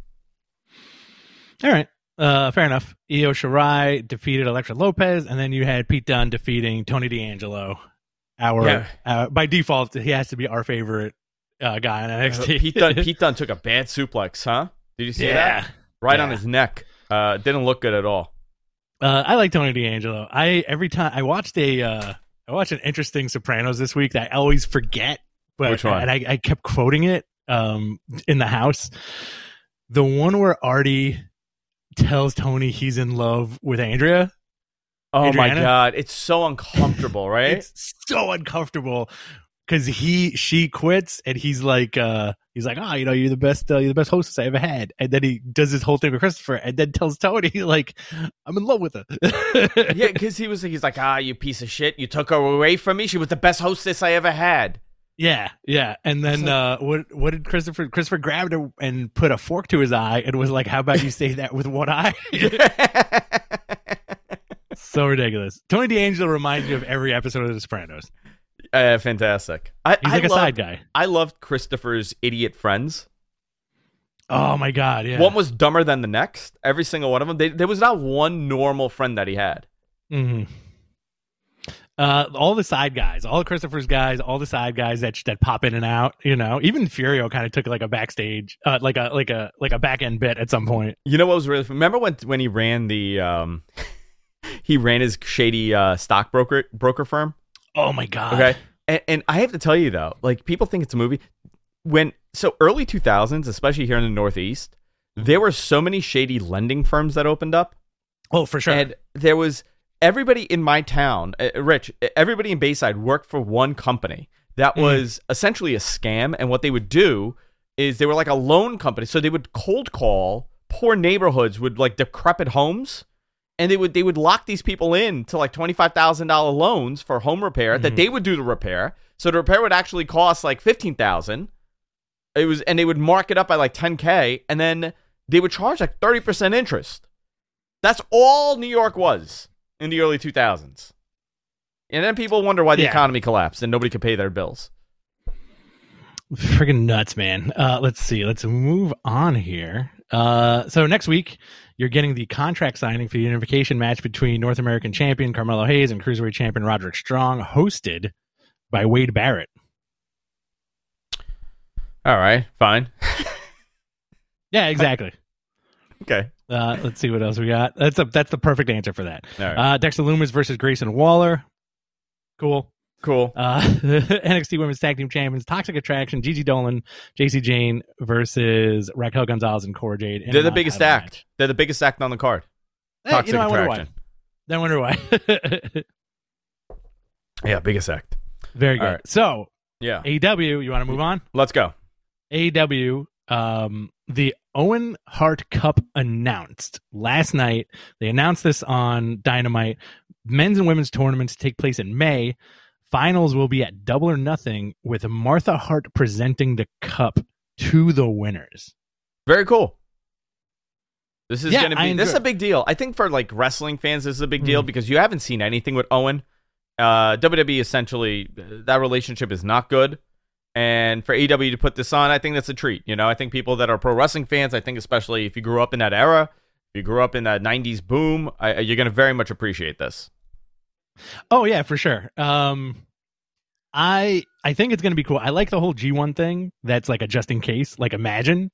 All right. Fair enough. Io Shirai defeated Elektra Lopez, and then you had Pete Dunne defeating Tony D'Angelo. By default, he has to be our favorite guy on NXT. Pete Dunne took a bad suplex, huh? Did you see that? Right on his neck. Didn't look good at all. I like Tony D'Angelo. Every time I watched an interesting Sopranos this week that I always forget. But, which one? And I kept quoting it in the house. The one where Artie tells Tony he's in love with Andrea. Oh Adriana. My God. It's so uncomfortable, right? It's so uncomfortable because she quits and he's like, oh, you know, you're the best hostess I ever had. And then he does this whole thing with Christopher and then tells Tony, like, I'm in love with her. Yeah, because he's like, you piece of shit. You took her away from me. She was the best hostess I ever had. Yeah. And then what did Christopher grabbed her and put a fork to his eye and was like, how about you say that with one eye? So ridiculous. Tony D'Angelo reminds me of every episode of The Sopranos. Fantastic. He's like a side guy. I loved Christopher's idiot friends. Oh my God, yeah. One was dumber than the next. Every single one of them. There was not one normal friend that he had. Mm-hmm. All the side guys, all of Christopher's guys, all the side guys that pop in and out, you know. Even Furio kind of took like a backstage, like a back end bit at some point. You know what was really? Remember when he ran the he ran his shady stockbroker firm? Oh my God. Okay. And I have to tell you though, like, people think it's a movie. So early 2000s, especially here in the Northeast, there were so many shady lending firms that opened up. Oh, for sure. And there was everybody in my town, Rich, everybody in Bayside worked for one company that was essentially a scam. And what they would do is they were like a loan company. So they would cold call poor neighborhoods with like decrepit homes. And they would lock these people in to like $25,000 loans for home repair that they would do the repair. So the repair would actually cost like $15,000. And they would mark it up by like $10K, and then they would charge like 30% interest. That's all New York was in the early 2000s. And then people wonder why the economy collapsed and nobody could pay their bills. Friggin' nuts, man. Let's see. Let's move on here. So next week, you're getting the contract signing for the unification match between North American champion Carmelo Hayes and Cruiserweight champion Roderick Strong, hosted by Wade Barrett. All right, fine. Yeah, exactly. Okay. Let's see what else we got. That's the perfect answer for that. All right. Dexter Lumis versus Grayson Waller. Cool. NXT Women's Tag Team Champions, Toxic Attraction, Gigi Dolan, JC Jane versus Raquel Gonzalez and Cora Jade. They're the biggest act. Match. They're the biggest act on the card. Toxic Attraction. I wonder why. Yeah, biggest act. Very good. Right. So, yeah. AEW, you want to move on? Let's go. AEW, the Owen Hart Cup announced last night. They announced this on Dynamite. Men's and women's tournaments take place in May. finals will be at Double or Nothing with Martha Hart presenting the cup to the winners. Very cool. This is this is a big deal. I think for like wrestling fans, this is a big deal because you haven't seen anything with Owen. WWE essentially, that relationship is not good. And for AEW to put this on, I think that's a treat. You know, I think people that are pro wrestling fans, I think especially if you grew up in that era, if you grew up in that 90s boom, you're going to very much appreciate this. Oh, yeah, for sure. I think it's going to be cool. I like the whole G1 thing. That's like a just in case, like Imagine.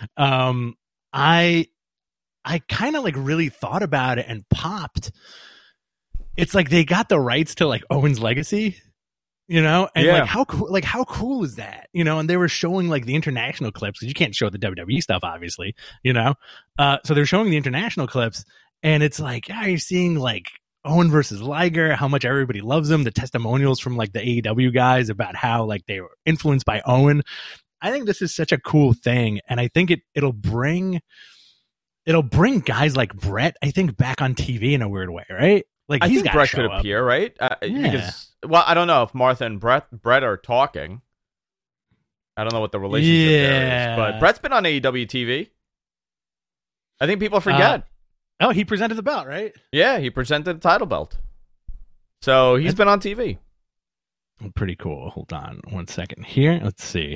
I kind of like really thought about it and popped. It's like they got the rights to like Owen's legacy, you know, and like how cool is that, you know? And they were showing like the international clips because you can't show the WWE stuff, obviously, you know. So they're showing the international clips, and it's like, yeah, you're seeing like Owen versus Liger, how much everybody loves him, the testimonials from like the AEW guys about how like they were influenced by Owen. I think this is such a cool thing, and I think it'll bring guys like Brett, I think, back on TV in a weird way, right? Like I think Brett could appear, right? Because, well, I don't know if Martha and Brett are talking. I don't know what the relationship there is, but Brett's been on AEW TV. I think people forget. He presented the belt, right? Yeah, he presented the title belt. So he's been on TV. Pretty cool. Hold on one second here. Let's see.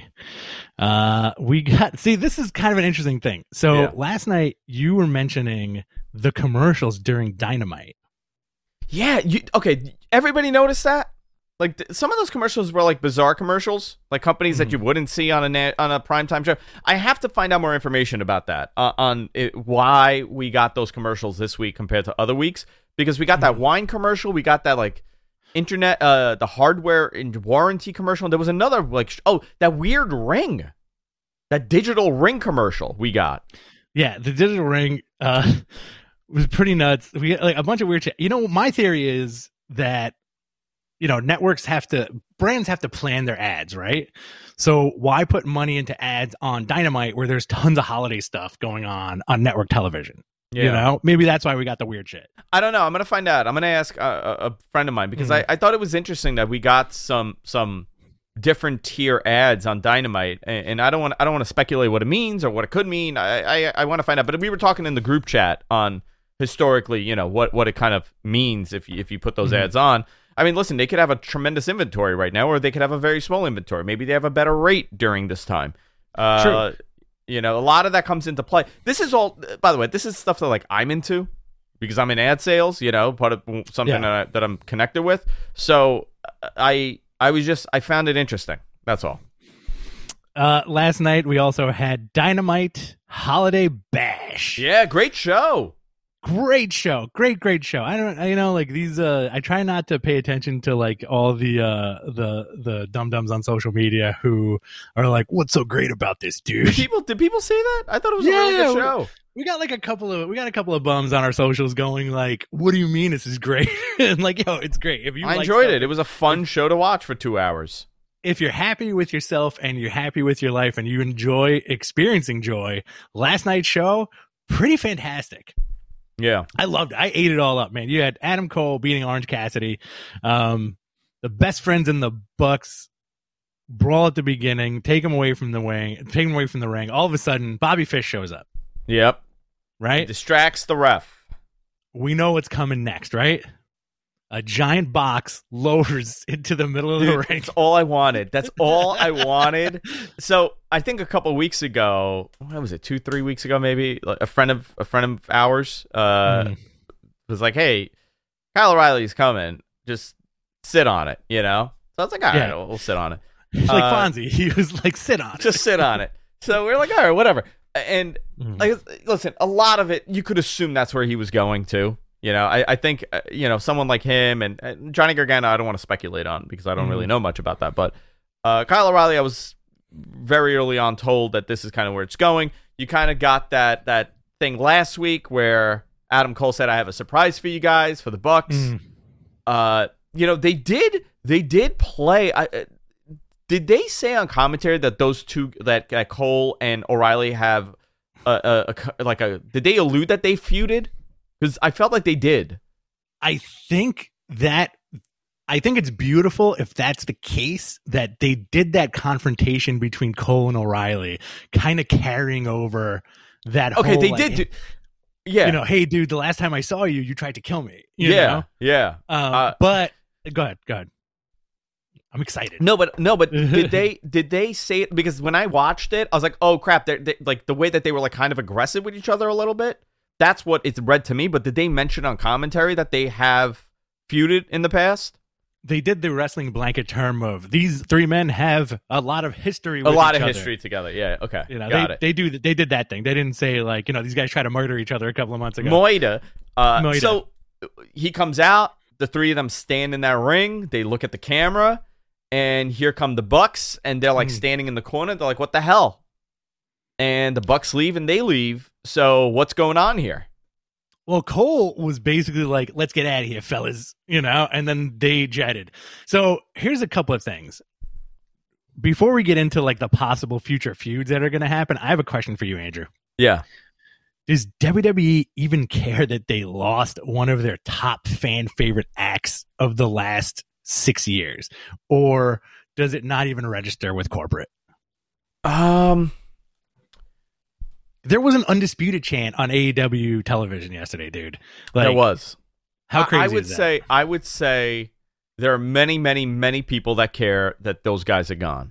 This is kind of an interesting thing. So last night you were mentioning the commercials during Dynamite. Yeah. Everybody noticed that? Like some of those commercials were like bizarre commercials, like companies that you wouldn't see on a primetime show. I have to find out more information about that why we got those commercials this week compared to other weeks, because we got that wine commercial, we got that like internet, the hardware and warranty commercial, and there was another like that weird ring, that digital ring commercial we got. Yeah, the digital ring was pretty nuts. We got like a bunch of weird shit. You know, my theory is that, you know, brands have to plan their ads, right? So why put money into ads on Dynamite where there's tons of holiday stuff going on network television? Yeah. You know, maybe that's why we got the weird shit. I don't know. I'm going to find out. I'm going to ask a friend of mine, because I thought it was interesting that we got some different tier ads on Dynamite, and I don't want to speculate what it means or what it could mean. I want to find out. But we were talking in the group chat on historically, you know, what it kind of means if you put those ads on. I mean, listen, they could have a tremendous inventory right now, or they could have a very small inventory. Maybe they have a better rate during this time. True. You know, a lot of that comes into play. This is all, by the way, this is stuff that like I'm into because I'm in ad sales, you know, part of something that I'm connected with. So I found it interesting. That's all. Last night we also had Dynamite Holiday Bash. Yeah, great show. Great show. Great show. I try not to pay attention to like all the dum-dums on social media who are like, what's so great about this dude? Did people say that? I thought it was a really good show. We got a couple of bums on our socials going like, what do you mean this is great? And like, yo, it's great. I enjoyed it. It was a fun show to watch for 2 hours. If you're happy with yourself and you're happy with your life and you enjoy experiencing joy, last night's show, pretty fantastic. Yeah. I loved it. I ate it all up, man. You had Adam Cole beating Orange Cassidy. The best friends in the Bucks brawl at the beginning, take him away from the ring. All of a sudden, Bobby Fish shows up. Yep. Right? He distracts the ref. We know what's coming next, right? A giant box lowers into the middle of the ring. That's all I wanted. So I think a couple of weeks ago, what was it, 2-3 weeks ago maybe, a friend of ours was like, hey, Kyle O'Reilly's coming, just sit on it, you know? So I was like, all right, we'll sit on it. Like Fonzie, he was like, sit on it. Just sit on it. So we're like, all right, whatever. And like, listen, a lot of it, you could assume that's where he was going to. You know, I think, you know, someone like him and Johnny Gargano, I don't want to speculate on because I don't really know much about that. But Kyle O'Reilly, I was very early on told that this is kind of where it's going. You kind of got that thing last week where Adam Cole said, I have a surprise for you guys, for the Bucks. You know, they did play. Did they say on commentary that those two, that Cole and O'Reilly have did they allude that they feuded? Because I felt like they did. I think that I think it's beautiful if that's the case, that they did that confrontation between Cole and O'Reilly, kind of carrying over that whole, they did do, yeah. Hey, dude, the last time I saw you, you tried to kill me. You know? But go ahead. I'm excited. No, but did they say it? Because when I watched it, I was like, oh crap! They like the way that they were like kind of aggressive with each other a little bit. That's what it's read to me. But did they mention on commentary that they have feuded in the past? They did the wrestling blanket term of these three men have a lot of history. History together. Yeah. Okay. Got it. They did that thing. They didn't say like, these guys try to murder each other a couple of months ago. Moida. So he comes out. The three of them stand in that ring. They look at the camera, and here come the Bucks, and they're like standing in the corner. They're like, "What the hell?" And the Bucks leave, and they leave. So what's going on here? Well, Cole was basically like, let's get out of here, fellas, and then they jetted. So here's a couple of things. Before we get into like the possible future feuds that are going to happen, I have a question for you, Andrew. Yeah. Does WWE even care that they lost one of their top fan favorite acts of the last 6 years? Or does it not even register with corporate? There was an undisputed chant on AEW television yesterday, dude. There was. How crazy is that? I would say there are many, many, many people that care that those guys are gone.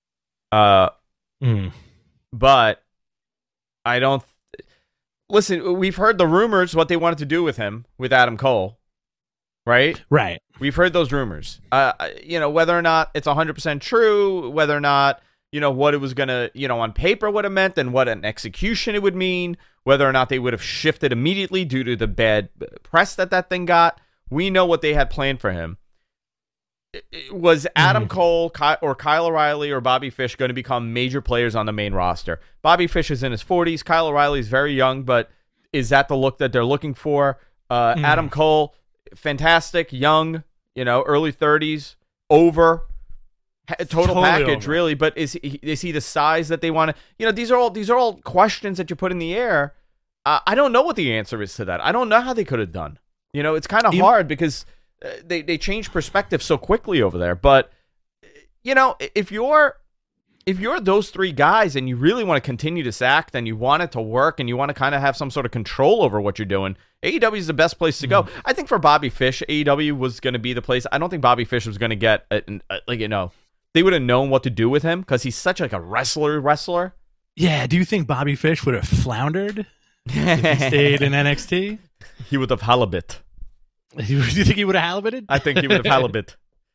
But I don't... Listen, we've heard the rumors what they wanted to do with him, with Adam Cole, right? Right. We've heard those rumors. Whether or not it's 100% true, whether or not... what it was going to, on paper would have meant and what an execution it would mean, whether or not they would have shifted immediately due to the bad press that thing got. We know what they had planned for him. Was Adam Cole or Kyle O'Reilly or Bobby Fish going to become major players on the main roster? Bobby Fish is in his 40s. Kyle O'Reilly is very young, but is that the look that they're looking for? Adam Cole, fantastic, young, early 30s, over. Total package, over. Really, but is he the size that they want to? These are all questions that you put in the air. I don't know what the answer is to that. I don't know how they could have done. It's kind of hard because they change perspective so quickly over there. But if you're those three guys and you really want to continue this act and you want it to work and you want to kind of have some sort of control over what you're doing, AEW is the best place to go. I think for Bobby Fish, AEW was going to be the place. I don't think Bobby Fish was going to get they would have known what to do with him because he's such like a wrestler. Yeah. Do you think Bobby Fish would have floundered if he stayed in NXT? He would have halibut. Do you think he would have halibuted? I think he would have halibut.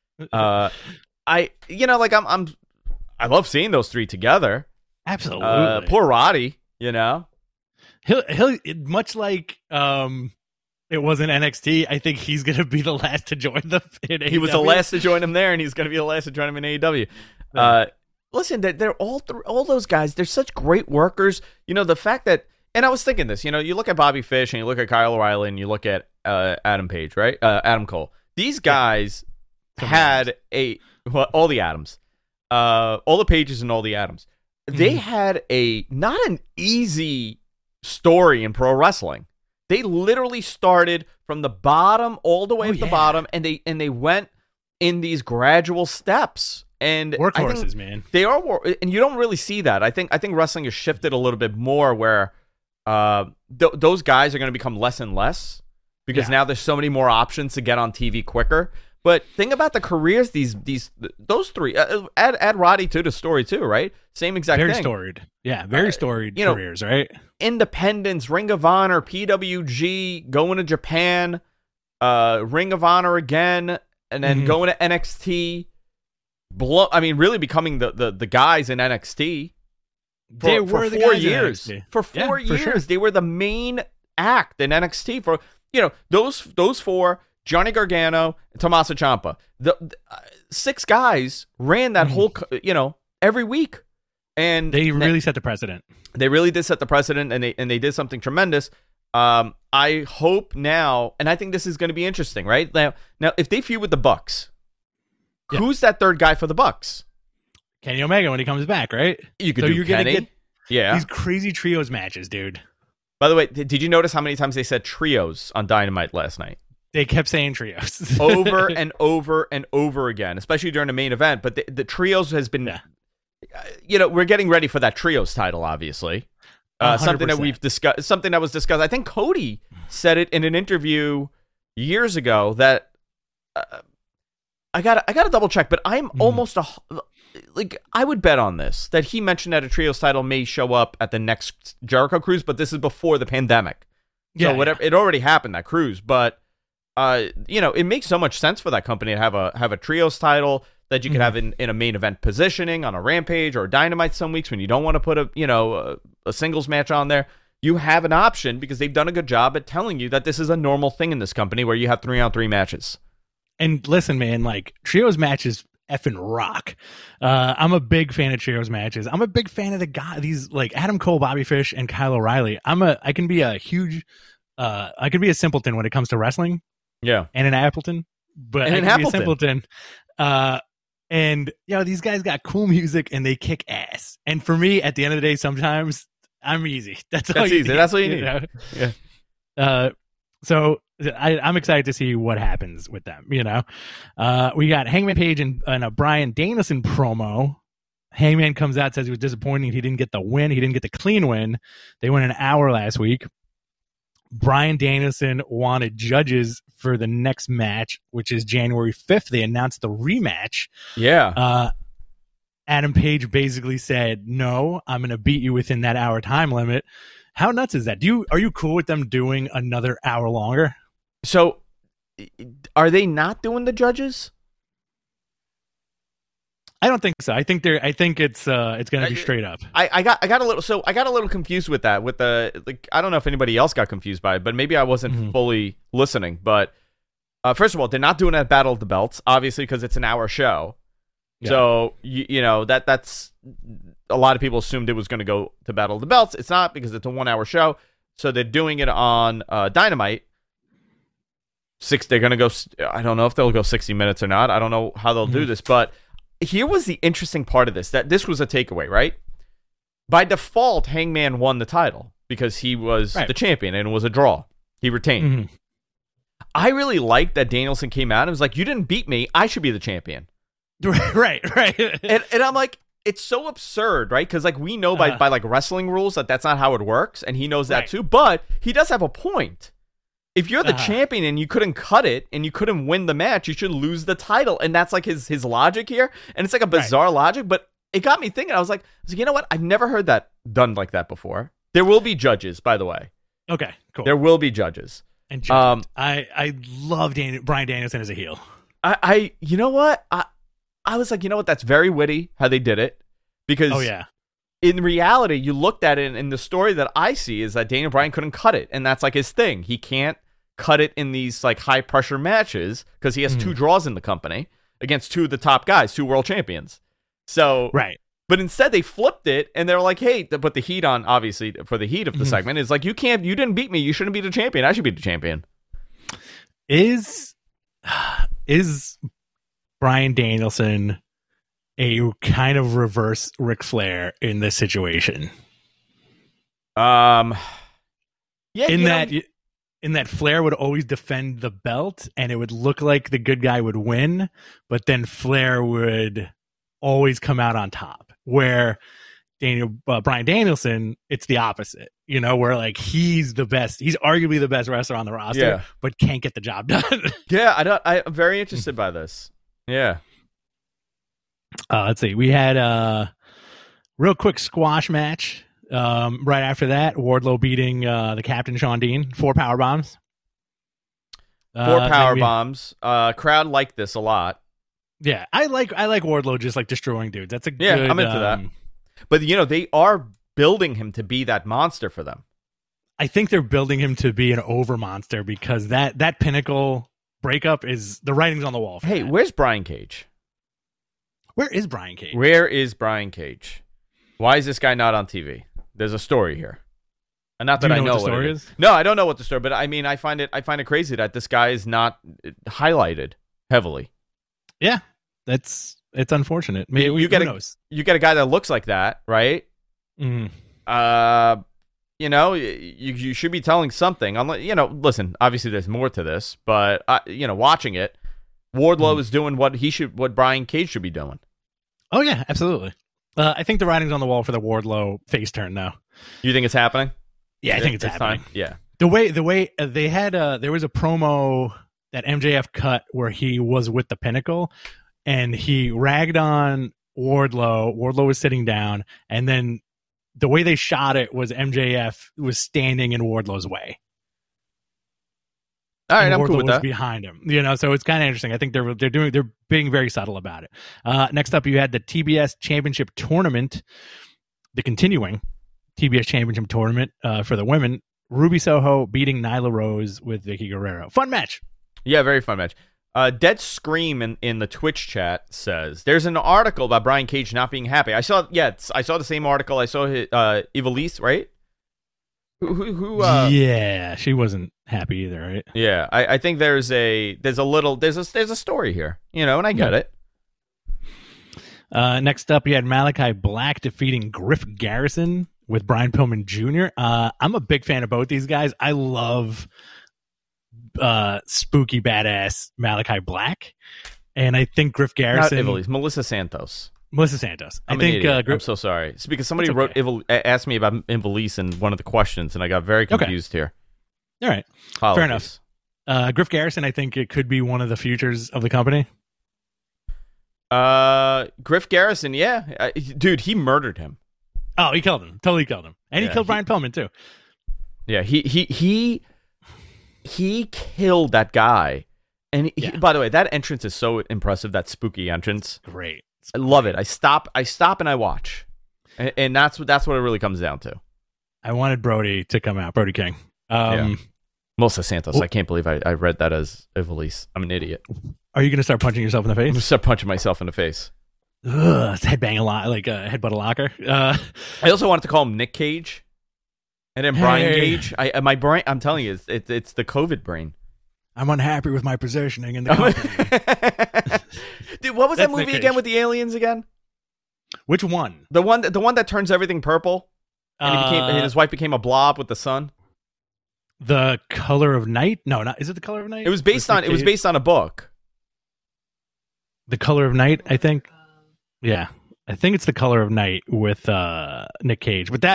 I love seeing those three together. Absolutely. Poor Roddy, He'll much like it wasn't NXT. I think he's going to be the last to join them in AEW. He was the last to join him there, and he's going to be the last to join him in AEW. Listen, they're all those guys. They're such great workers. The fact that, and I was thinking this. You look at Bobby Fish, and you look at Kyle O'Reilly, and you look at Adam Page, right? Adam Cole. These guys had all the Adams, all the Pages, and all the Adams. They had not an easy story in pro wrestling. They literally started from the bottom all the way to the bottom, and they went in these gradual steps. And workhorses, man. They are, and you don't really see that. I think wrestling has shifted a little bit more, where those guys are going to become less and less because now there's so many more options to get on TV quicker. But think about the careers those three. Add Roddy to the story too, right? Same exact thing. Very storied. Yeah, very storied careers, right? Independence, Ring of Honor, PWG, going to Japan, Ring of Honor again, and then going to NXT. Really becoming the guys in NXT. For 4 years. For 4 years, sure. They were the main act in NXT. For those four. Johnny Gargano, and Tommaso Ciampa. The 6 guys ran that whole, every week. And they really set the precedent. They really did set the precedent, and they did something tremendous. I hope now, and I think this is going to be interesting, right? Now if they feud with the Bucks, who's that third guy for the Bucks? Kenny Omega when he comes back, right? You could do Kenny. These crazy trios matches, dude. By the way, did you notice how many times they said trios on Dynamite last night? They kept saying trios over and over and over again, especially during the main event. But the trios has been, we're getting ready for that trios title, obviously. Something that we've discussed, something that was discussed. I think Cody said it in an interview years ago that I gotta double check, but I'm almost I would bet on this, that he mentioned that a trios title may show up at the next Jericho cruise, but this is before the pandemic. So whatever, it already happened, that cruise, but it makes so much sense for that company to have a trios title that you could have in a main event positioning on a Rampage or a Dynamite some weeks when you don't want to put a singles match on there. You have an option because they've done a good job at telling you that this is a normal thing in this company where you have 3-on-3 matches. And listen, man, like trios matches effing rock. I'm a big fan of trios matches. I'm a big fan of these like Adam Cole, Bobby Fish, and Kyle O'Reilly. I can be a simpleton when it comes to wrestling. Yeah. And an Appleton. But I can be a simpleton. And these guys got cool music and they kick ass. And for me, at the end of the day, sometimes I'm easy. That's easy. That's what you need. Yeah. So I'm excited to see what happens with them. We got Hangman Page and a Bryan Danielson promo. Hangman comes out, says he was disappointed he didn't get the win. He didn't get the clean win. They went an hour last week. Bryan Danielson wanted judges for the next match, which is January 5th. They announced the rematch. Yeah. Adam Page basically said, no, I'm going to beat you within that hour time limit. How nuts is that? Are you cool with them doing another hour longer? So are they not doing the judges? I don't think so. I think it's going to be straight up. I got a little confused with that. With I don't know if anybody else got confused by it, but maybe I wasn't fully listening. But first of all, they're not doing it at Battle of the Belts, obviously, because it's an hour show. Yeah. So that's a lot of people assumed it was going to go to Battle of the Belts. It's not, because it's a 1 hour show. So they're doing it on Dynamite. They're going to go. I don't know if they'll go 60 minutes or not. I don't know how they'll do this, but. Here was the interesting part of this, that this was a takeaway, right? By default, Hangman won the title because he was the champion and it was a draw. He retained. I really liked that Danielson came out and was like, you didn't beat me. I should be the champion. Right. And I'm like, it's so absurd, right? Because like we know by like wrestling rules that's not how it works. And he knows that too. But he does have a point. If you're the champion and you couldn't cut it and you couldn't win the match, you should lose the title. And that's like his logic here. And it's like a bizarre logic, but it got me thinking. I was like, you know what? I've never heard that done like that before. There will be judges, by the way. Okay, cool. There will be judges. And I love Bryan Danielson as a heel. You know what? I was like, you know what? That's very witty how they did it. Because in reality, you looked at it, and the story that I see is that Daniel Bryan couldn't cut it. And that's like his thing. He can't cut it in these like high pressure matches because he has 2 draws in the company against 2 of the top guys, 2 world champions. So but instead they flipped it and they're like, hey, but the heat on, obviously for the heat of the segment is like, you didn't beat me, you shouldn't be the champion, I should be the champion. Is Bryan Danielson a kind of reverse Ric Flair in this situation? In that Flair would always defend the belt and it would look like the good guy would win, but then Flair would always come out on top. Where Bryan Danielson, it's the opposite, where like he's the best. He's arguably the best wrestler on the roster, but can't get the job done. I'm very interested by this. Yeah. Let's see. We had a real quick squash match. Right after that, Wardlow beating the captain, Shawn Dean, 4 power bombs. 4 power bombs. Crowd liked this a lot. Yeah, I like Wardlow just like destroying dudes. That's a good. Yeah, I'm into that. But they are building him to be that monster for them. I think they're building him to be an over monster because that Pinnacle breakup is the writing's on the wall. Hey, where's Brian Cage? Where is Brian Cage? Why is this guy not on TV? There's a story here. And not that I know what the story is. No, I don't know what the story, but I mean, I find it crazy that this guy is not highlighted heavily. Yeah, it's unfortunate. Maybe you get a guy that looks like that, right? Mm. you should be telling something. Listen, obviously there's more to this, but watching it, Wardlow is doing what Brian Cage should be doing. Oh yeah, absolutely. I think the writing's on the wall for the Wardlow face turn, though. You think it's happening? Yeah, I think it's happening. Time? Yeah. The way they had there was a promo that MJF cut where he was with the Pinnacle, and he ragged on Wardlow. Wardlow was sitting down, and then the way they shot it was MJF was standing in Wardlow's way. All right, and I'm Wardlow cool with was that. behind him, so it's kind of interesting. I think they're being very subtle about it. Next up, you had the TBS Championship Tournament, the continuing TBS Championship Tournament for the women. Ruby Soho beating Nyla Rose with Vicky Guerrero. Fun match. Yeah, very fun match. Dead Scream in the Twitch chat says there's an article about Brian Cage not being happy. I saw the same article. I saw Ivelisse, right? Yeah, she wasn't happy either, right? Yeah, I think there's a story here, and I get it. Next up, you had Malachi Black defeating Griff Garrison with Brian Pillman Jr. I'm a big fan of both these guys. I love spooky badass Malachi Black, and I think Griff Garrison. Not Ivelisse, Melissa Santos. I think I'm so sorry. It's because somebody asked me about Ivelisse in one of the questions, and I got very confused here. All right, Apologies. Fair enough. Griff Garrison, I think it could be one of the futures of the company. Griff Garrison, yeah, dude, he murdered him. Oh, he killed him. Totally killed him, and he killed Brian Pillman too. Yeah, he killed that guy, and by the way, that entrance is so impressive. That spooky entrance, great. I love it. I stop and I watch, and that's what it really comes down to. I wanted Brody to come out, Brody King. Melissa Santos. I can't believe I read that as Ivelisse. I'm an idiot. Are you going to start punching yourself in the face? I'm going to start punching myself in the face. Ugh, headbang a lot, like headbutt a locker. I also wanted to call him Nick Cage, and then Brian Cage. My brain. I'm telling you, it's the COVID brain. I'm unhappy with my positioning in the company. Dude, what was that movie again with the aliens again? Which one? The one that turns everything purple, and his wife became a blob with the sun. The Color of Night? No, not is it The Color of Night? It was based on a book. The Color of Night, I think. Yeah, I think it's The Color of Night with Nick Cage. But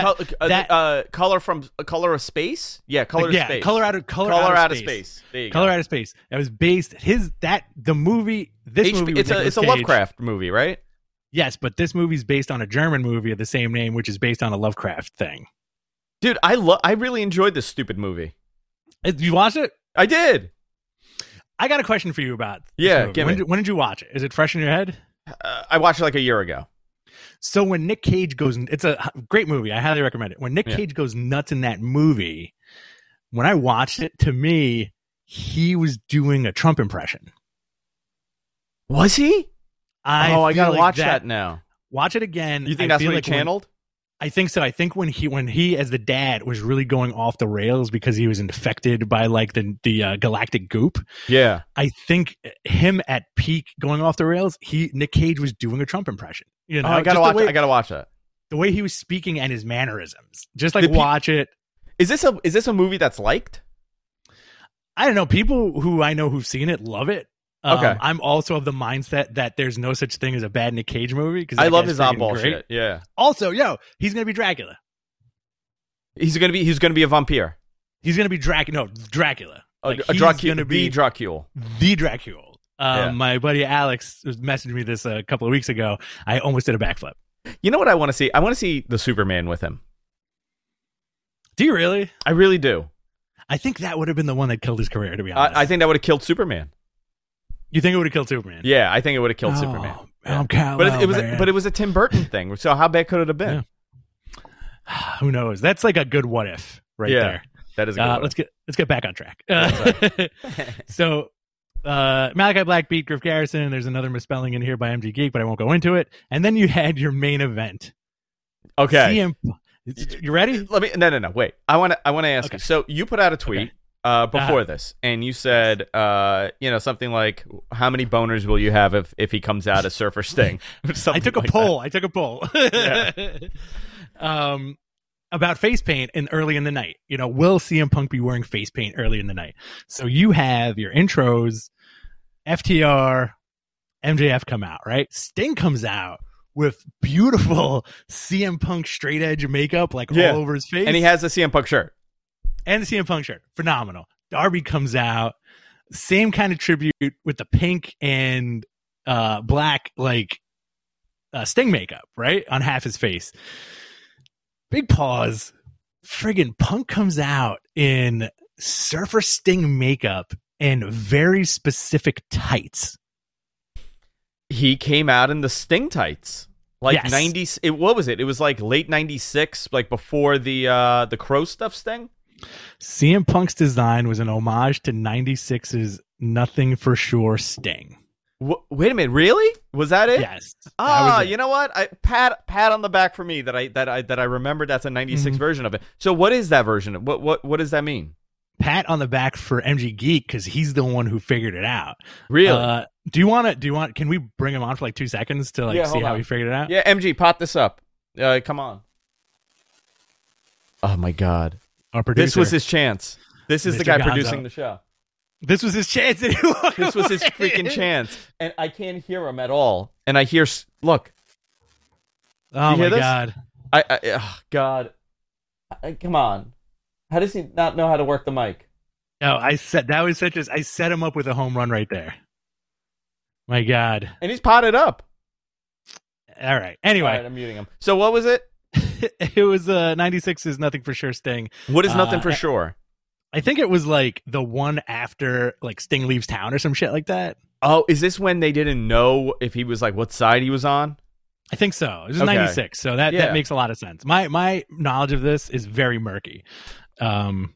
Color of Space. Yeah, Color of Space. Color out of Space. There you go. Color Out of Space. That was based the movie. Movie. It's a Lovecraft movie, right? Yes, but this movie's based on a German movie of the same name, which is based on a Lovecraft thing. Dude, I really enjoyed this stupid movie. You watched it? I did. I got a question for you about this movie. When did you watch it? Is it fresh in your head? I watched it like a year ago. So when Nick Cage goes, it's a great movie. I highly recommend it. When Nick Cage goes nuts in that movie, when I watched it, to me, he was doing a Trump impression. Was he? I gotta watch that now. Watch it again. You think that's what he channeled? I think so. I think when he as the dad was really going off the rails because he was infected by like the galactic goop. Yeah. I think him at peak going off the rails, Nick Cage was doing a Trump impression. I gotta watch that. The way he was speaking and his mannerisms. Just like watch it. Is this a movie that's liked? I don't know. People who I know who've seen it love it. Okay. I'm also of the mindset that there's no such thing as a bad Nick Cage movie because I love his oddball shit. Yeah. Also, he's gonna be Dracula. He's gonna be a vampire. He's gonna be Dracula. The Dracula. The Dracula. My buddy Alex was messaging me this a couple of weeks ago. I almost did a backflip. You know what I want to see? I want to see the Superman with him. Do you really? I really do. I think that would have been the one that killed his career. To be honest, I think that would have killed Superman. You think it would have killed Superman? Yeah, I think it would have killed Superman. Yeah. But it was a Tim Burton thing. So how bad could it have been? Yeah. Who knows? That's like a good what if there. That is a good let's get back on track. So Malachi Black beat Griff Garrison. There's another misspelling in here by MG Geek, but I won't go into it. And then you had your main event. Okay. You ready? No. Wait. I want to ask you. So you put out a tweet before this, and you said, something like, "How many boners will you have if he comes out as Surfer Sting?" I took a poll. Yeah. about face paint early in the night. Will CM Punk be wearing face paint early in the night? So you have your intros, FTR, MJF come out, right? Sting comes out with beautiful CM Punk straight edge makeup, all over his face. And he has a CM Punk shirt. And the CM Punk shirt. Phenomenal. Darby comes out. Same kind of tribute with the pink and black, Sting makeup, right? On half his face. Big pause. Friggin' Punk comes out in Surfer Sting makeup and very specific tights. He came out in the Sting tights. Yes. 90s. What was it? It was late 96, before the Crow stuff Sting? CM Punk's design was an homage to 96's Nothing for Sure Sting. Wait a minute, really? Was that it? Yes. You know what? Pat on the back for me that I remembered that's a 96 version of it. So what is that version? What does that mean? Pat on the back for MG Geek because he's the one who figured it out. Really? Can we bring him on for 2 seconds to see how he figured it out? Yeah, MG, pop this up. Come on. Oh my God. Our producer. This was his chance. This is Mr. the guy Gonzo. Producing the show. This was his chance. This was his freaking chance. And I can't hear him at all. And I hear, look. Oh my God. Come on. How does he not know how to work the mic? No, I set him up with a home run right there. My God. And he's potted up. All right. Anyway. All right, I'm muting him. So what was it? It was 96's Nothing for Sure Sting. What is Nothing for Sure? I think it was the one after Sting leaves town or some shit like that. Oh, is this when they didn't know if he was what side he was on? I think so. It was 96, so that makes a lot of sense. My knowledge of this is very murky. Brandon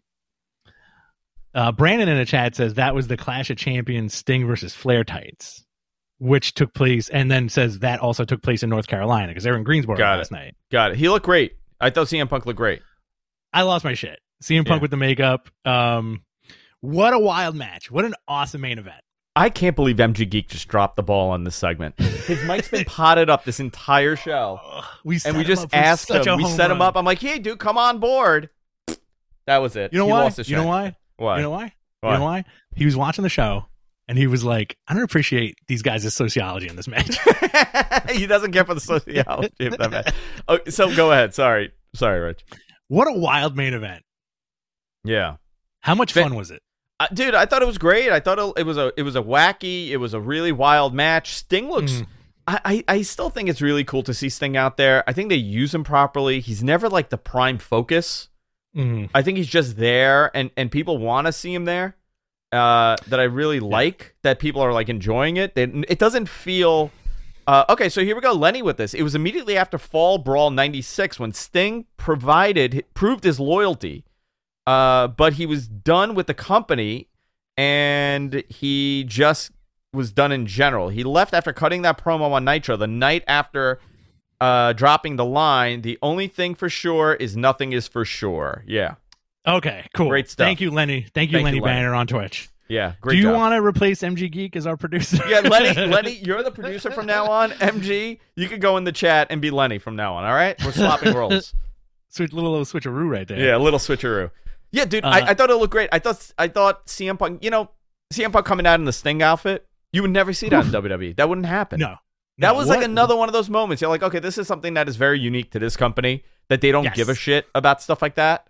in the chat says that was the Clash of Champions Sting versus Flair tights, which took place, and then says that also took place in North Carolina because they were in Greensboro last night. Got it. He looked great. I thought CM Punk looked great. I lost my shit. CM Punk with the makeup. What a wild match. What an awesome main event. I can't believe MG Geek just dropped the ball on this segment. His mic's been potted up this entire show. We just asked him. We set him up. I'm like, hey, dude, come on board. That was it. You know why? You know why? You know why? He was watching the show, and he was like, I don't appreciate these guys' sociology in this match. He doesn't care for the sociology of that match. Oh, so go ahead. Sorry, Rich. What a wild main event. Yeah. How much fun was it? Dude, I thought it was great. I thought it was a wacky, it was a really wild match. Sting looks I still think it's really cool to see Sting out there. I think they use him properly. He's never the prime focus. I think he's just there and people want to see him there. That I really like, that people are enjoying it. It doesn't feel okay, so here we go, Lenny with this. It was immediately after Fall Brawl 96 when Sting proved his loyalty. But he was done with the company, and he just was done in general. He left after cutting that promo on Nitro the night after dropping the line, the only thing for sure is nothing is for sure. Yeah. Okay, cool. Great stuff. Thank you, Lenny. Thank you, Lenny Banner on Twitch. Yeah, great Do you job. want to replace MG Geek as our producer? Yeah, Lenny, you're the producer from now on. MG, you could go in the chat and be Lenny from now on, all right? We're swapping roles. Little switcheroo right there. Yeah, a little switcheroo. Yeah, dude, I thought it looked great. I thought CM Punk, CM Punk coming out in the Sting outfit, you would never see that in WWE. That wouldn't happen. No. That was another one of those moments. You're like, okay, this is something that is very unique to this company, that they don't give a shit about stuff like that.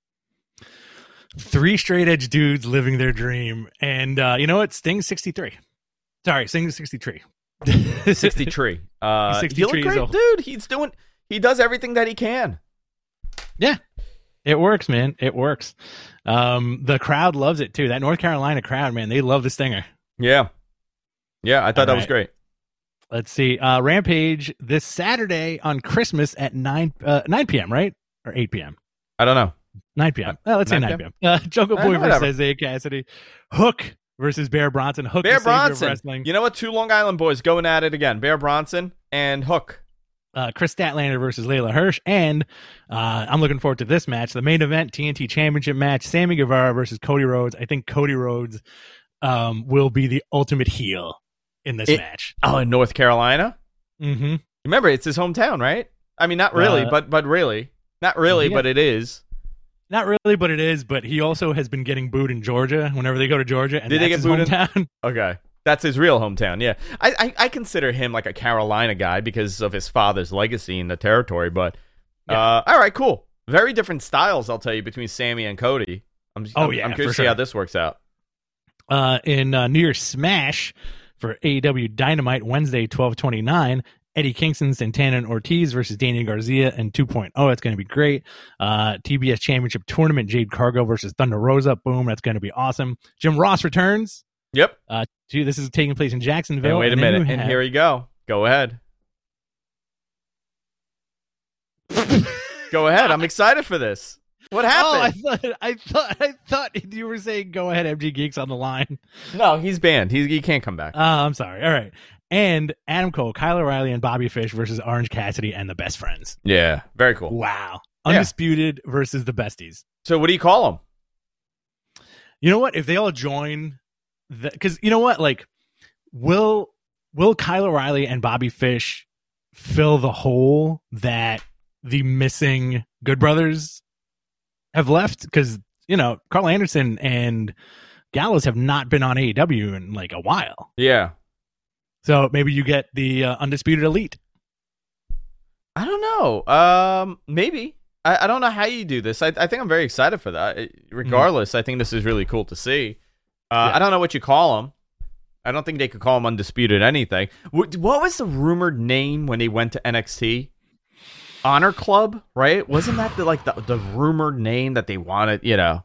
3 straight edge dudes living their dream. And you know what? Sting's 63. Sorry, Sting's 63. 63. 63 he looked great, dude. He does everything that he can. Yeah. It works, man. It works. The crowd loves it too. That North Carolina crowd, man, they love the Stinger. Yeah. Yeah, I thought that was great. Let's see. Rampage this Saturday on Christmas at 9 p.m., right? Or 8 p.m.? I don't know. 9 p.m. Let's say 9 p.m. Jungle Boy versus Isaiah Cassidy. Hook versus Bear Bronson. Hook Bear the savior of Bronson. wrestling. You know what? 2 Long Island boys going at it again. Bear Bronson and Hook. Chris Statlander versus Layla Hirsch. And I'm looking forward to this match. The main event, TNT Championship match, Sammy Guevara versus Cody Rhodes. I think Cody Rhodes will be the ultimate heel in this match. Oh, in North Carolina? Mm-hmm. Remember, it's his hometown, right? I mean, not really, but really. Not really, but it is. Not really, but it is. But he also has been getting booed in Georgia whenever they go to Georgia. And Did they get booed hometown. Okay. That's his real hometown, yeah. I consider him like a Carolina guy because of his father's legacy in the territory. But, all right, cool. Very different styles, I'll tell you, between Sammy and Cody. I'm curious to see how this works out. In New Year's Smash for AEW Dynamite Wednesday, 12/29, Eddie Kingston, Santana, and Ortiz versus Daniel Garcia and 2.0. That's going to be great. TBS Championship Tournament, Jade Cargo versus Thunder Rosa. Boom, that's going to be awesome. Jim Ross returns. Yep. This is taking place in Jacksonville. And wait a minute, and here we go. Go ahead. Go ahead. I'm excited for this. What happened? Oh, I thought you were saying go ahead, MG Geeks on the line. No, he's banned. He can't come back. Oh, I'm sorry. All right. And Adam Cole, Kyle O'Reilly, and Bobby Fish versus Orange Cassidy and the Best Friends. Yeah, very cool. Wow. Undisputed versus the Besties. So what do you call them? You know what? If they all join, because you know what? Like, will Kyle O'Reilly and Bobby Fish fill the hole that the missing Good Brothers have left? Because, you know, Carl Anderson and Gallows have not been on AEW in like a while. Yeah. So maybe you get the Undisputed Elite. I don't know. Maybe. I don't know how you do this. I think I'm very excited for that. Regardless, I think this is really cool to see. I don't know what you call them. I don't think they could call them Undisputed anything. What was the rumored name when they went to NXT? Honor Club, right? Wasn't that the rumored name that they wanted, you know?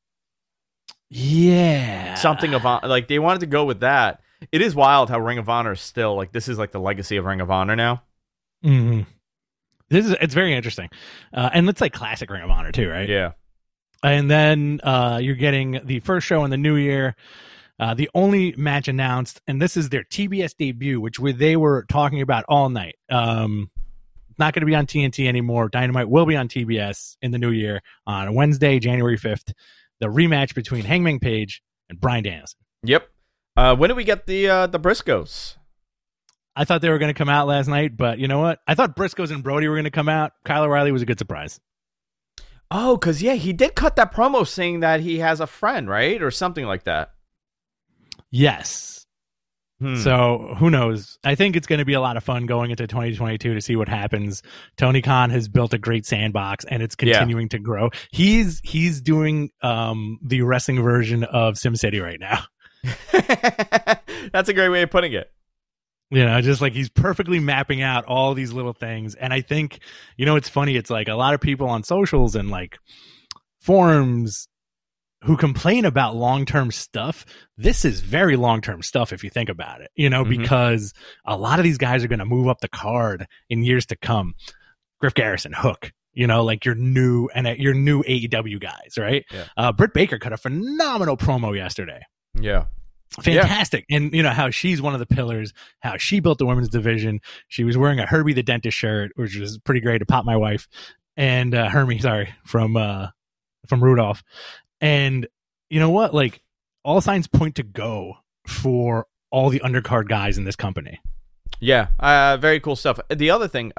Yeah. Something of, like, they wanted to go with that. It is wild how Ring of Honor is still, like, this is like the legacy of Ring of Honor now. Mm-hmm. It's very interesting. And it's like classic Ring of Honor too, right? Yeah. And then you're getting the first show in the new year. The only match announced, and this is their TBS debut, which they were talking about all night. Not going to be on TNT anymore. Dynamite will be on TBS in the new year on Wednesday, January 5th. The rematch between Hangman Page and Bryan Danielson. Yep. When do we get the Briscoes? I thought they were going to come out last night, but you know what? I thought Briscoes and Brody were going to come out. Kyle O'Reilly was a good surprise. Oh, because, yeah, he did cut that promo saying that he has a friend, right? Or something like that. Yes. So who knows? I think it's going to be a lot of fun going into 2022 to see what happens. Tony Khan has built a great sandbox, and it's continuing to grow. He's doing the wrestling version of SimCity right now. That's a great way of putting it. You know, just like he's perfectly mapping out all these little things. And I think, you know, it's funny. It's like a lot of people on socials and like forums who complain about long-term stuff. This is very long-term stuff if you think about it, you know, because a lot of these guys are going to move up the card in years to come. Griff Garrison, Hook, you know, like your new AEW guys, right? Yeah. Britt Baker cut a phenomenal promo yesterday. Yeah. Fantastic. Yeah. And you know how she's one of the pillars, how she built the women's division. She was wearing a Herbie the Dentist shirt, which was pretty great to pop my wife. And Hermie, from Rudolph. And you know what? Like, all signs point to go for all the undercard guys in this company. Yeah, very cool stuff. The other thing,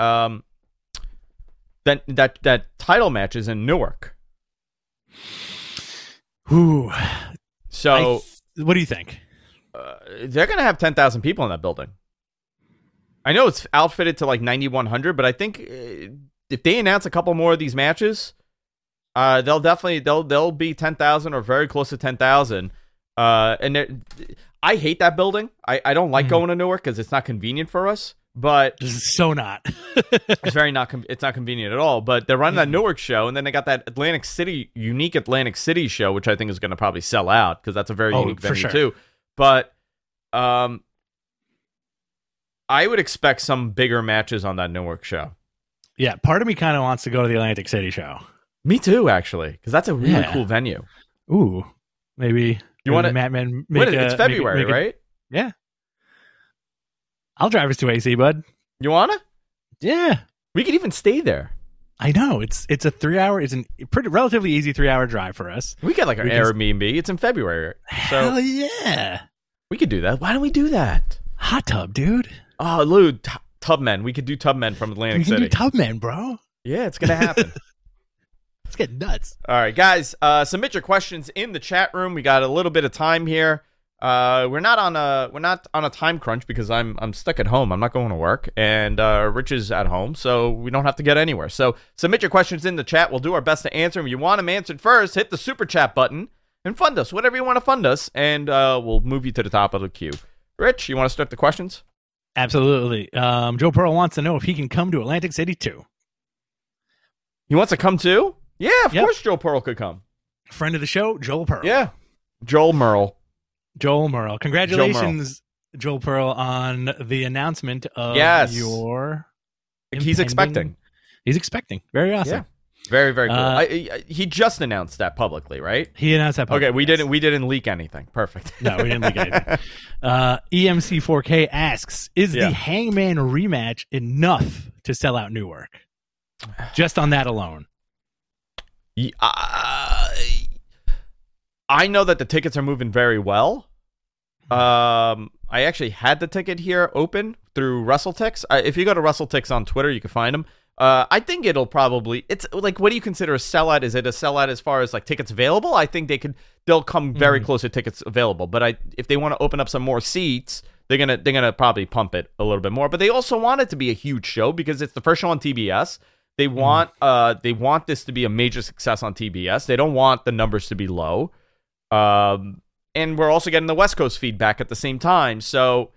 that title match is in Newark. Ooh. So, what do you think? They're gonna have 10,000 people in that building. I know it's outfitted to like 9,100, but I think if they announce a couple more of these matches, they'll be 10,000 or very close to 10,000. And I hate that building. I don't like going to Newark because it's not convenient for us. But it's so not. It's very not. It's not convenient at all. But they're running that Newark show, and then they got that unique Atlantic City show, which I think is going to probably sell out because that's a very unique venue too. But I would expect some bigger matches on that Newark show. Yeah, part of me kind of wants to go to the Atlantic City show. Me too, actually, because that's a really cool venue. Ooh, maybe you want to? Mattman, it's February, right? Yeah, I'll drive us to AC, bud. You wanna? Yeah, we could even stay there. I know it's a 3-hour. It's a pretty relatively easy 3-hour drive for us. We get like an Airbnb. It's in February. Hell yeah, we could do that. Why don't we do that? Hot tub, dude. Oh, Lou, Tubmen. We could do Tubmen from Atlantic City. We can do Tubmen, bro. Yeah, it's gonna happen. Let's get nuts. All right, guys, submit your questions in the chat room. We got a little bit of time here. We're not on a time crunch because I'm stuck at home. I'm not going to work, and Rich is at home, so we don't have to get anywhere. So submit your questions in the chat. We'll do our best to answer them. If you want them answered first, hit the super chat button and fund us, whatever you want to fund us, and we'll move you to the top of the queue. Rich, you want to start the questions? Absolutely. Joe Pearl wants to know if he can come to Atlantic City too. He wants to come too? Yeah, of course Joe Pearl could come. Friend of the show, Joel Pearl. Yeah. Joel Merle. Congratulations, Joel Pearl, on the announcement of your He's expecting. He's expecting. Very awesome. Yeah. Very, very cool. He just announced that publicly, right? He announced that publicly. Okay, we didn't leak anything. Perfect. No, we didn't leak anything. EMC4K asks, is the Hangman rematch enough to sell out Newark? Just on that alone. I know that the tickets are moving very well. I actually had the ticket here open through WrestleTix. If you go to WrestleTix on Twitter, you can find them. I think it'll probably, it's like, what do you consider a sellout? Is it a sellout as far as like tickets available? I think they'll come very close to tickets available. But if they want to open up some more seats, they're gonna probably pump it a little bit more. But they also want it to be a huge show because it's the first show on TBS. They want this to be a major success on TBS. They don't want the numbers to be low. And we're also getting the West Coast feed back at the same time. So,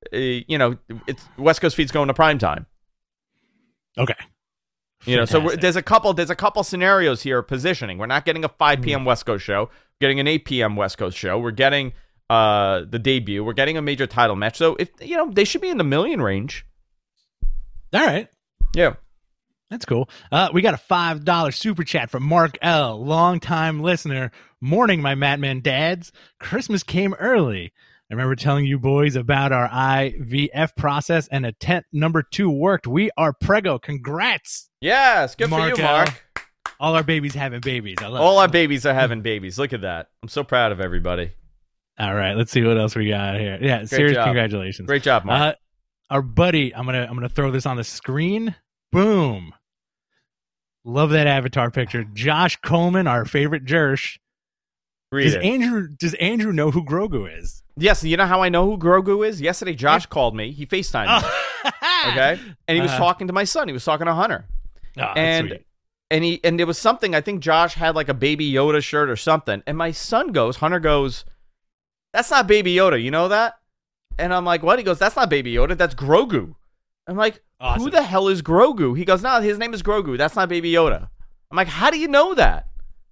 it's West Coast feed's going to prime time. Okay. So there's a couple scenarios here of positioning. We're not getting a 5 p.m. West Coast show. We're getting an 8 p.m. West Coast show. We're getting the debut. We're getting a major title match. So if they should be in the million range. All right. Yeah. That's cool. We got a $5 super chat from Mark L., longtime listener. Morning, my Madman dads. Christmas came early. I remember telling you boys about our IVF process, and attempt number 2 worked. We are prego. Congrats. Yes, good for you, Mark. All our babies having babies. I love All our babies are having babies. Look at that. I'm so proud of everybody. All right, let's see what else we got here. Yeah, serious congratulations. Great job, Mark. Our buddy, I'm gonna throw this on the screen. Boom. Love that avatar picture. Josh Coleman, our favorite Jersh. Does Andrew know who Grogu is? Yes, you know how I know who Grogu is? Yesterday, Josh called me. He FaceTimed me. Okay? And he was talking to my son. He was talking to Hunter. Oh, and there was something, I think Josh had like a Baby Yoda shirt or something. And my son Hunter goes, that's not Baby Yoda. You know that? And I'm like, what? He goes, that's not Baby Yoda. That's Grogu. I'm like, awesome. Who the hell is Grogu? He goes, no, his name is Grogu. That's not Baby Yoda. I'm like, how do you know that?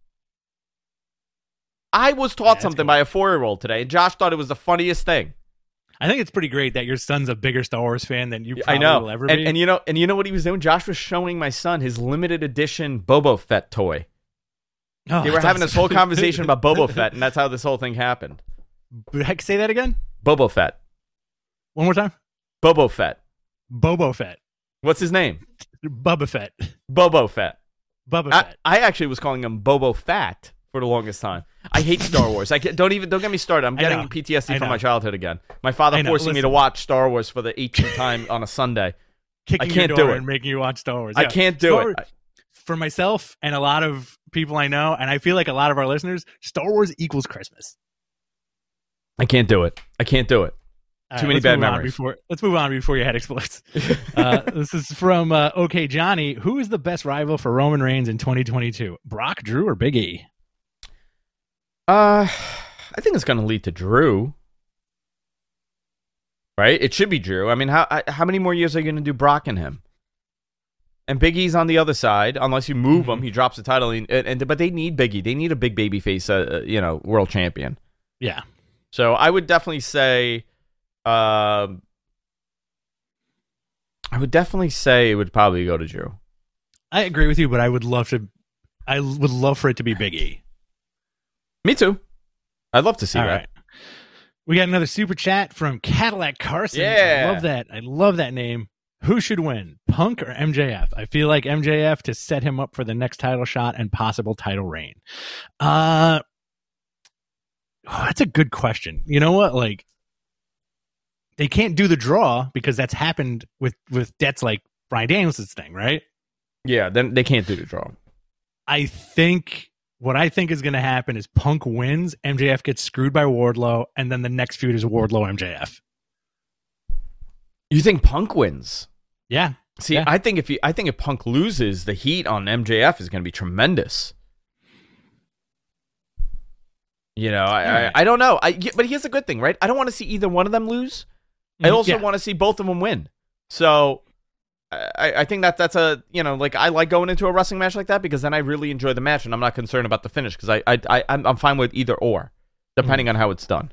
I was taught something by a 4-year-old today, and Josh thought it was the funniest thing. I think it's pretty great that your son's a bigger Star Wars fan than you probably will ever be. And you know what he was doing? Josh was showing my son his limited edition Boba Fett toy. Oh, they were having this whole conversation about Boba Fett, and that's how this whole thing happened. Heck, say that again? Boba Fett. One more time? Boba Fett. Boba Fett. What's his name? Bubba Fett. Boba Fett. Bubba Fett. I actually was calling him Bobo Fat for the longest time. I hate Star Wars. Don't get me started. I'm getting PTSD from my childhood again. My father forcing me to watch Star Wars for the 18th time on a Sunday. Kicking your door and making you watch Star Wars. I can't do it. For myself and a lot of people I know, and I feel like a lot of our listeners, Star Wars equals Christmas. I can't do it. Too many bad memories. Let's move on before your head explodes. This is from OK Johnny. Who is the best rival for Roman Reigns in 2022? Brock, Drew, or Big E? I think it's going to lead to Drew. Right? It should be Drew. I mean, how many more years are you going to do Brock and him? And Big E's on the other side. Unless you move him, he drops the title. But they need Big E. They need a big baby face, world champion. Yeah. So I would definitely say... I would definitely say it would probably go to Drew. I agree with you, but I would love for it to be Big E. Me too. I'd love to see that. Right. We got another super chat from Cadillac Carson. Yeah. I love that. I love that name. Who should win, Punk or MJF? I feel like MJF to set him up for the next title shot and possible title reign. That's a good question. You know what? Like, they can't do the draw because that's happened with debts like Bryan Danielson's thing, right? Yeah, then they can't do the draw. What I think is going to happen is Punk wins, MJF gets screwed by Wardlow, and then the next feud is Wardlow MJF. You think Punk wins? Yeah. See, yeah. I think if Punk loses, the heat on MJF is going to be tremendous. You know, I don't know. But here's the good thing, right? I don't want to see either one of them lose. I also want to see both of them win. So I think that's a, you know, like I like going into a wrestling match like that because then I really enjoy the match and I'm not concerned about the finish because I'm fine with either or, depending on how it's done.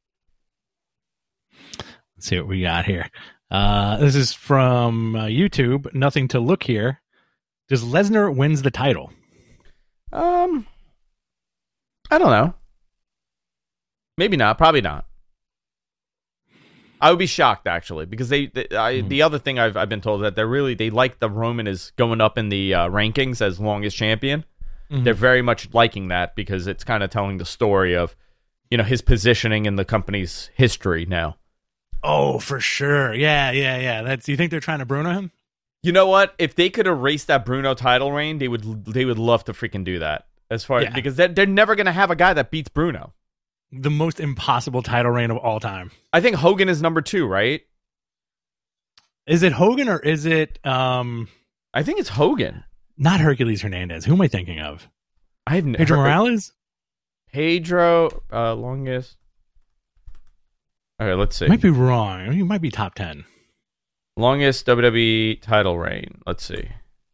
Let's see what we got here. This is from YouTube. Nothing to look here. Does Lesnar wins the title? I don't know. Maybe not. Probably not. I would be shocked actually because the other thing I've been told is that they like the Roman is going up in the rankings as longest champion. Mm-hmm. They're very much liking that because it's kind of telling the story of, you know, his positioning in the company's history now. Oh, for sure. Yeah. You think they're trying to Bruno him? You know what? If they could erase that Bruno title reign, they would love to freaking do that. Because they're never going to have a guy that beats Bruno. The most impossible title reign of all time. I think Hogan is number 2, right? Is it Hogan or is it... I think it's Hogan. Not Hercules Hernandez. Who am I thinking of? I have Pedro Morales? Pedro, longest... Okay, let's see. Might be wrong. He might be top 10. Longest WWE title reign. Let's see.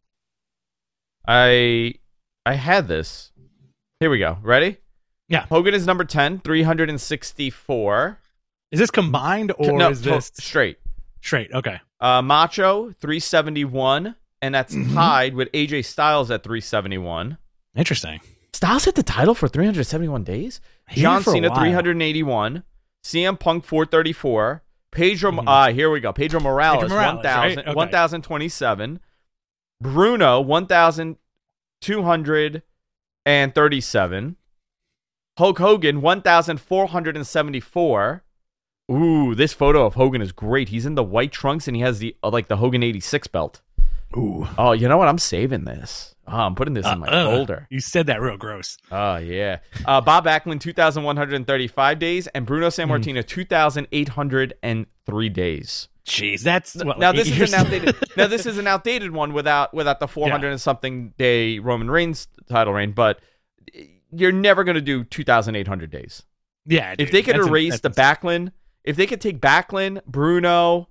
I had this. Here we go. Ready? Yeah. Hogan is number 10, 364. Is this combined or is this straight? Straight. Okay. Macho 371, and that's tied with AJ Styles at 371. Interesting. Styles hit the title for 371 days. John Cena 381. CM Punk 434. Pedro. Here we go. Pedro Morales 1,000. Right? Okay. 1,027. Bruno 1,237. Hulk Hogan 1,474. Ooh, this photo of Hogan is great. He's in the white trunks and he has the the Hogan 86 belt. Ooh. Oh, you know what? I'm saving this. Oh, I'm putting this in my folder. You said that real gross. Oh, yeah. Bob Backlund 2,135 days and Bruno Sammartino 2,803 days. Jeez, that's now this is an outdated. Now this is an outdated one without the 400 and something day Roman Reigns title reign, but you're never going to do 2,800 days. Yeah, if they could erase the Backlund, if they could take Backlund, Bruno,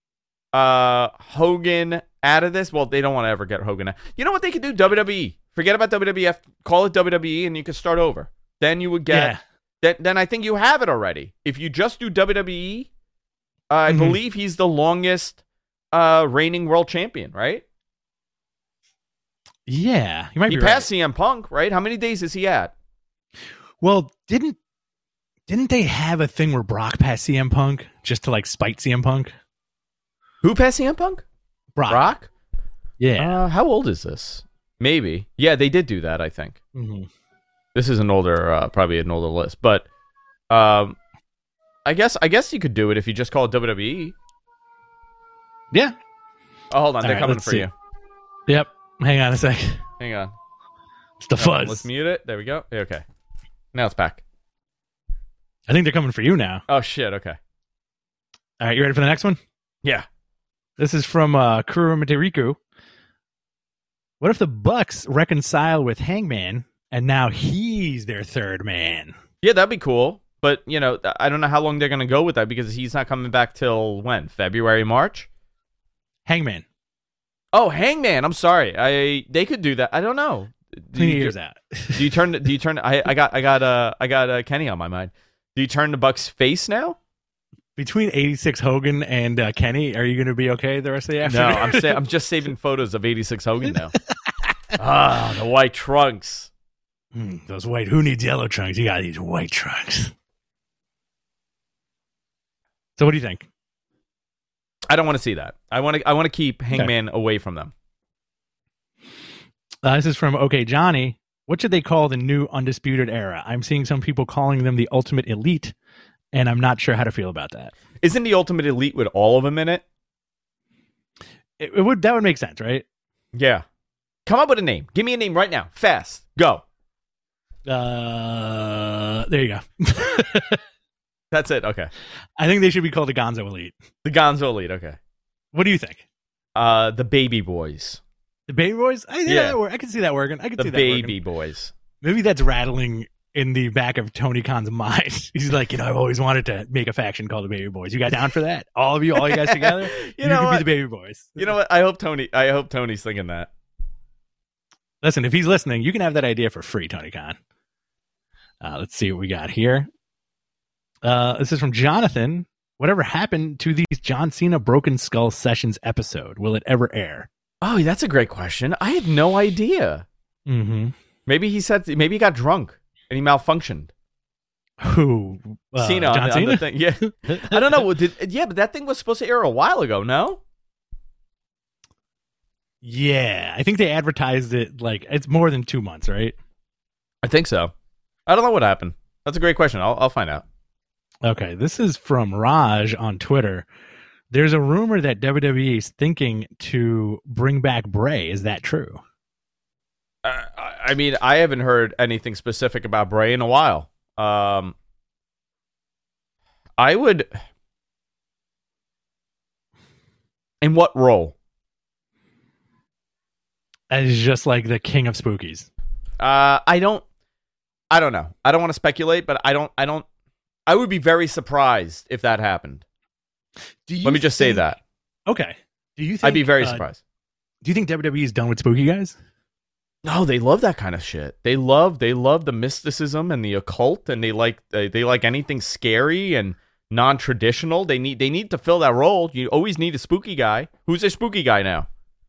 Hogan out of this, well, they don't want to ever get Hogan out. You know what they could do? WWE. Forget about WWF. Call it WWE, and you could start over. Then you would get. Yeah. Then I think you have it already. If you just do WWE, I believe he's the longest reigning world champion, right? Yeah, he might be. He passed CM Punk, right? How many days is he at? Well, didn't they have a thing where Brock passed CM Punk just to spite CM Punk? Who passed CM Punk? Brock? Yeah. How old is this? Maybe. Yeah, they did do that, I think. Mm-hmm. This is an older, probably an older list, but I guess you could do it if you just call it WWE. Yeah. Oh, hold on, they're coming for you. Yep. Hang on a sec. Hang on. It's the fuzz. Let's mute it. There we go. Okay. Now it's back. I think they're coming for you now. Oh, shit. Okay. All right, you ready for the next one? Yeah. This is from Kuro Miteriku. What if the Bucks reconcile with Hangman and now he's their third man? Yeah, that'd be cool. But, you know, I don't know how long they're going to go with that because he's not coming back till when? February, March? Hangman. Oh, Hangman. I'm sorry. They could do that. I don't know. Clean your ears out. Do you turn? I got Kenny on my mind. Do you turn the Bucks face now? Between 86 Hogan and Kenny, are you going to be okay the rest of the afternoon? No, I'm just saving photos of 86 Hogan now. The white trunks. Those white. Who needs yellow trunks? You got these white trunks. So, what do you think? I don't want to see that. I want to keep Hangman away from them. This is from OK Johnny. What should they call the new Undisputed Era? I'm seeing some people calling them the Ultimate Elite, and I'm not sure how to feel about that. Isn't the Ultimate Elite with all of them in it? That would make sense, right? Yeah. Come up with a name. Give me a name right now. Fast. Go. There you go. That's it. Okay. I think they should be called the Gonzo Elite. The Gonzo Elite. Okay. What do you think? The Baby Boys. The Baby Boys? I can see that working. The Baby Boys. Maybe that's rattling in the back of Tony Khan's mind. He's like, I've always wanted to make a faction called the Baby Boys. You guys down for that? All you guys together? you could be the Baby Boys. You know what? I hope Tony's thinking that. Listen, if he's listening, you can have that idea for free, Tony Khan. Let's see what we got here. This is from Jonathan. Whatever happened to these John Cena Broken Skull Sessions episode? Will it ever air? Oh, that's a great question. I have no idea. Mm-hmm. Maybe he got drunk and he malfunctioned. Who? Cena John Cena? on the thing. Yeah. I don't know. But that thing was supposed to air a while ago, no? Yeah. I think they advertised it like it's more than 2 months, right? I think so. I don't know what happened. That's a great question. I'll find out. Okay. This is from Raj on Twitter. There's a rumor that WWE is thinking to bring back Bray. Is that true? I mean, I haven't heard anything specific about Bray in a while. I would... In what role? As just like the king of spookies. I don't know. I don't want to speculate, but I would be very surprised if that happened. Let me just say that. Okay. Do you think I'd be very surprised. Do you think WWE is done with spooky guys? No, they love that kind of shit. They love the mysticism and the occult, and they like anything scary and non-traditional. They need to fill that role. You always need a spooky guy. Who's a spooky guy now?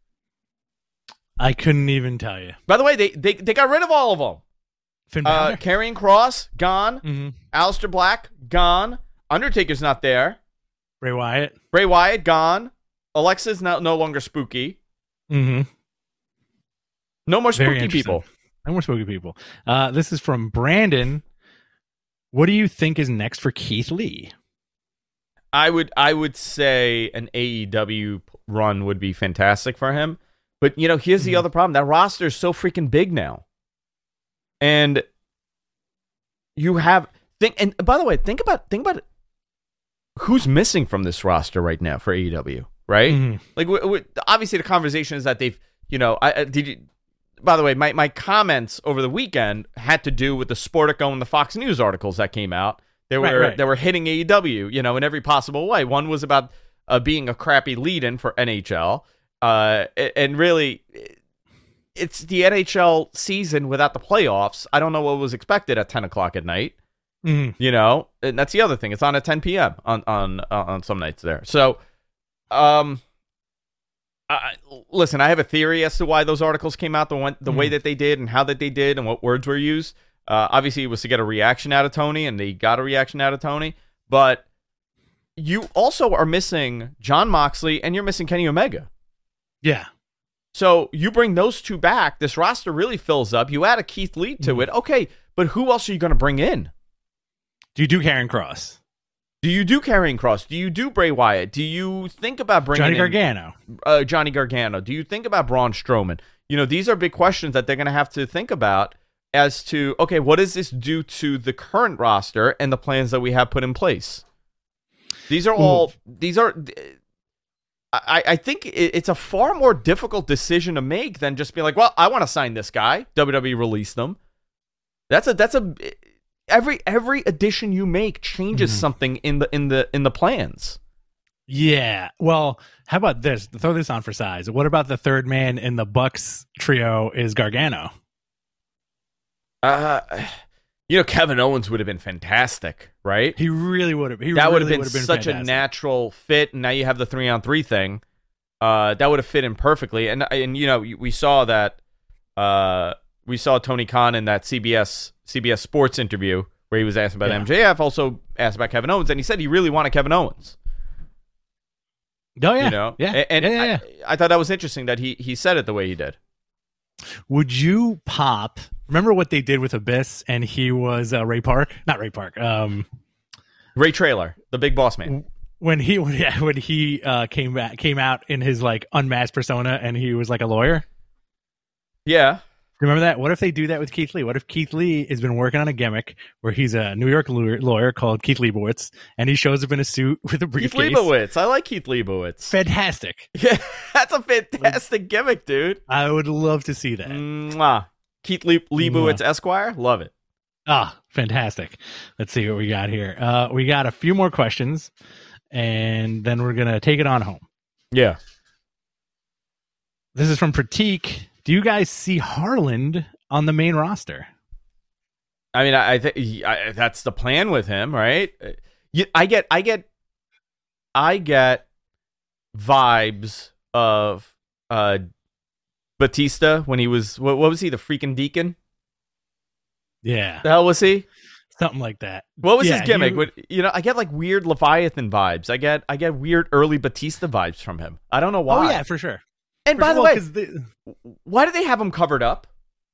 I couldn't even tell you. By the way, they got rid of all of them. Finn Balor? Karrion Kross gone. Mm-hmm. Aleister Black gone. Undertaker's not there. Bray Wyatt gone. Alexa's no longer spooky. Mm-hmm. No more spooky people. No more spooky people. This is from Brandon. What do you think is next for Keith Lee? I would say an AEW run would be fantastic for him. But, here's the other problem. That roster is so freaking big now. And you have... And by the way, think about who's missing from this roster right now for AEW, right? Mm-hmm. Like, obviously the conversation is that they've... By the way, my comments over the weekend had to do with the Sportico and the Fox News articles that came out. They were hitting AEW, in every possible way. One was about being a crappy lead-in for NHL. And really, it's the NHL season without the playoffs. I don't know what was expected at 10 o'clock at night. Mm-hmm. And that's the other thing. It's on at 10 p.m. on some nights there. So, listen, I have a theory as to why those articles came out the way that they did and how that they did and what words were used. Obviously, it was to get a reaction out of Tony, and they got a reaction out of Tony. But you also are missing Jon Moxley, and you're missing Kenny Omega. Yeah. So you bring those two back, this roster really fills up. You add a Keith Lee to it. Okay, but who else are you going to bring in? Do you do Karrion Kross? Do you do Karrion Kross? Do you do Bray Wyatt? Do you think about bringing Johnny Gargano? Do you think about Braun Strowman? These are big questions that they're going to have to think about as to, okay, what does this do to the current roster and the plans that we have put in place? I think it's a far more difficult decision to make than just being like, well, I want to sign this guy. WWE released them. Every addition you make changes something in the plans. Yeah. Well, how about this? Throw this on for size. What about the third man in the Bucks trio is Gargano? Kevin Owens would have been fantastic, right? He really would have. That would have been such fantastic. a natural fit. And now you have the 3-on-3 thing. That would have fit in perfectly. And we saw that. We saw Tony Khan in that CBS Sports interview where he was asked about MJF, also asked about Kevin Owens, and he said he really wanted Kevin Owens. Oh yeah, yeah. I thought that was interesting that he said it the way he did. Would you pop? Remember what they did with Abyss, and he was Ray Park, not Ray Park. Ray Traylor, the big boss man. When he came out in his like unmasked persona, and he was like a lawyer. Yeah. Remember that? What if they do that with Keith Lee? What if Keith Lee has been working on a gimmick where he's a New York lawyer called Keith Leibowitz, and he shows up in a suit with a briefcase? Keith Leibowitz. I like Keith Leibowitz. Fantastic. Yeah, that's a fantastic gimmick, dude. I would love to see that. Mwah. Keith Leibowitz Esquire. Love it. Ah, fantastic. Let's see what we got here. We got a few more questions, and then we're going to take it on home. Yeah. This is from Pratik. Do you guys see Harland on the main roster? I mean, I think that's the plan with him, right? I get vibes of Batista when he was what was he, the freaking Deacon? Yeah, the hell was he? Something like that. What was his gimmick? I get like weird Leviathan vibes. I get weird early Batista vibes from him. I don't know why. Oh yeah, for sure. And by the way, why do they have him covered up?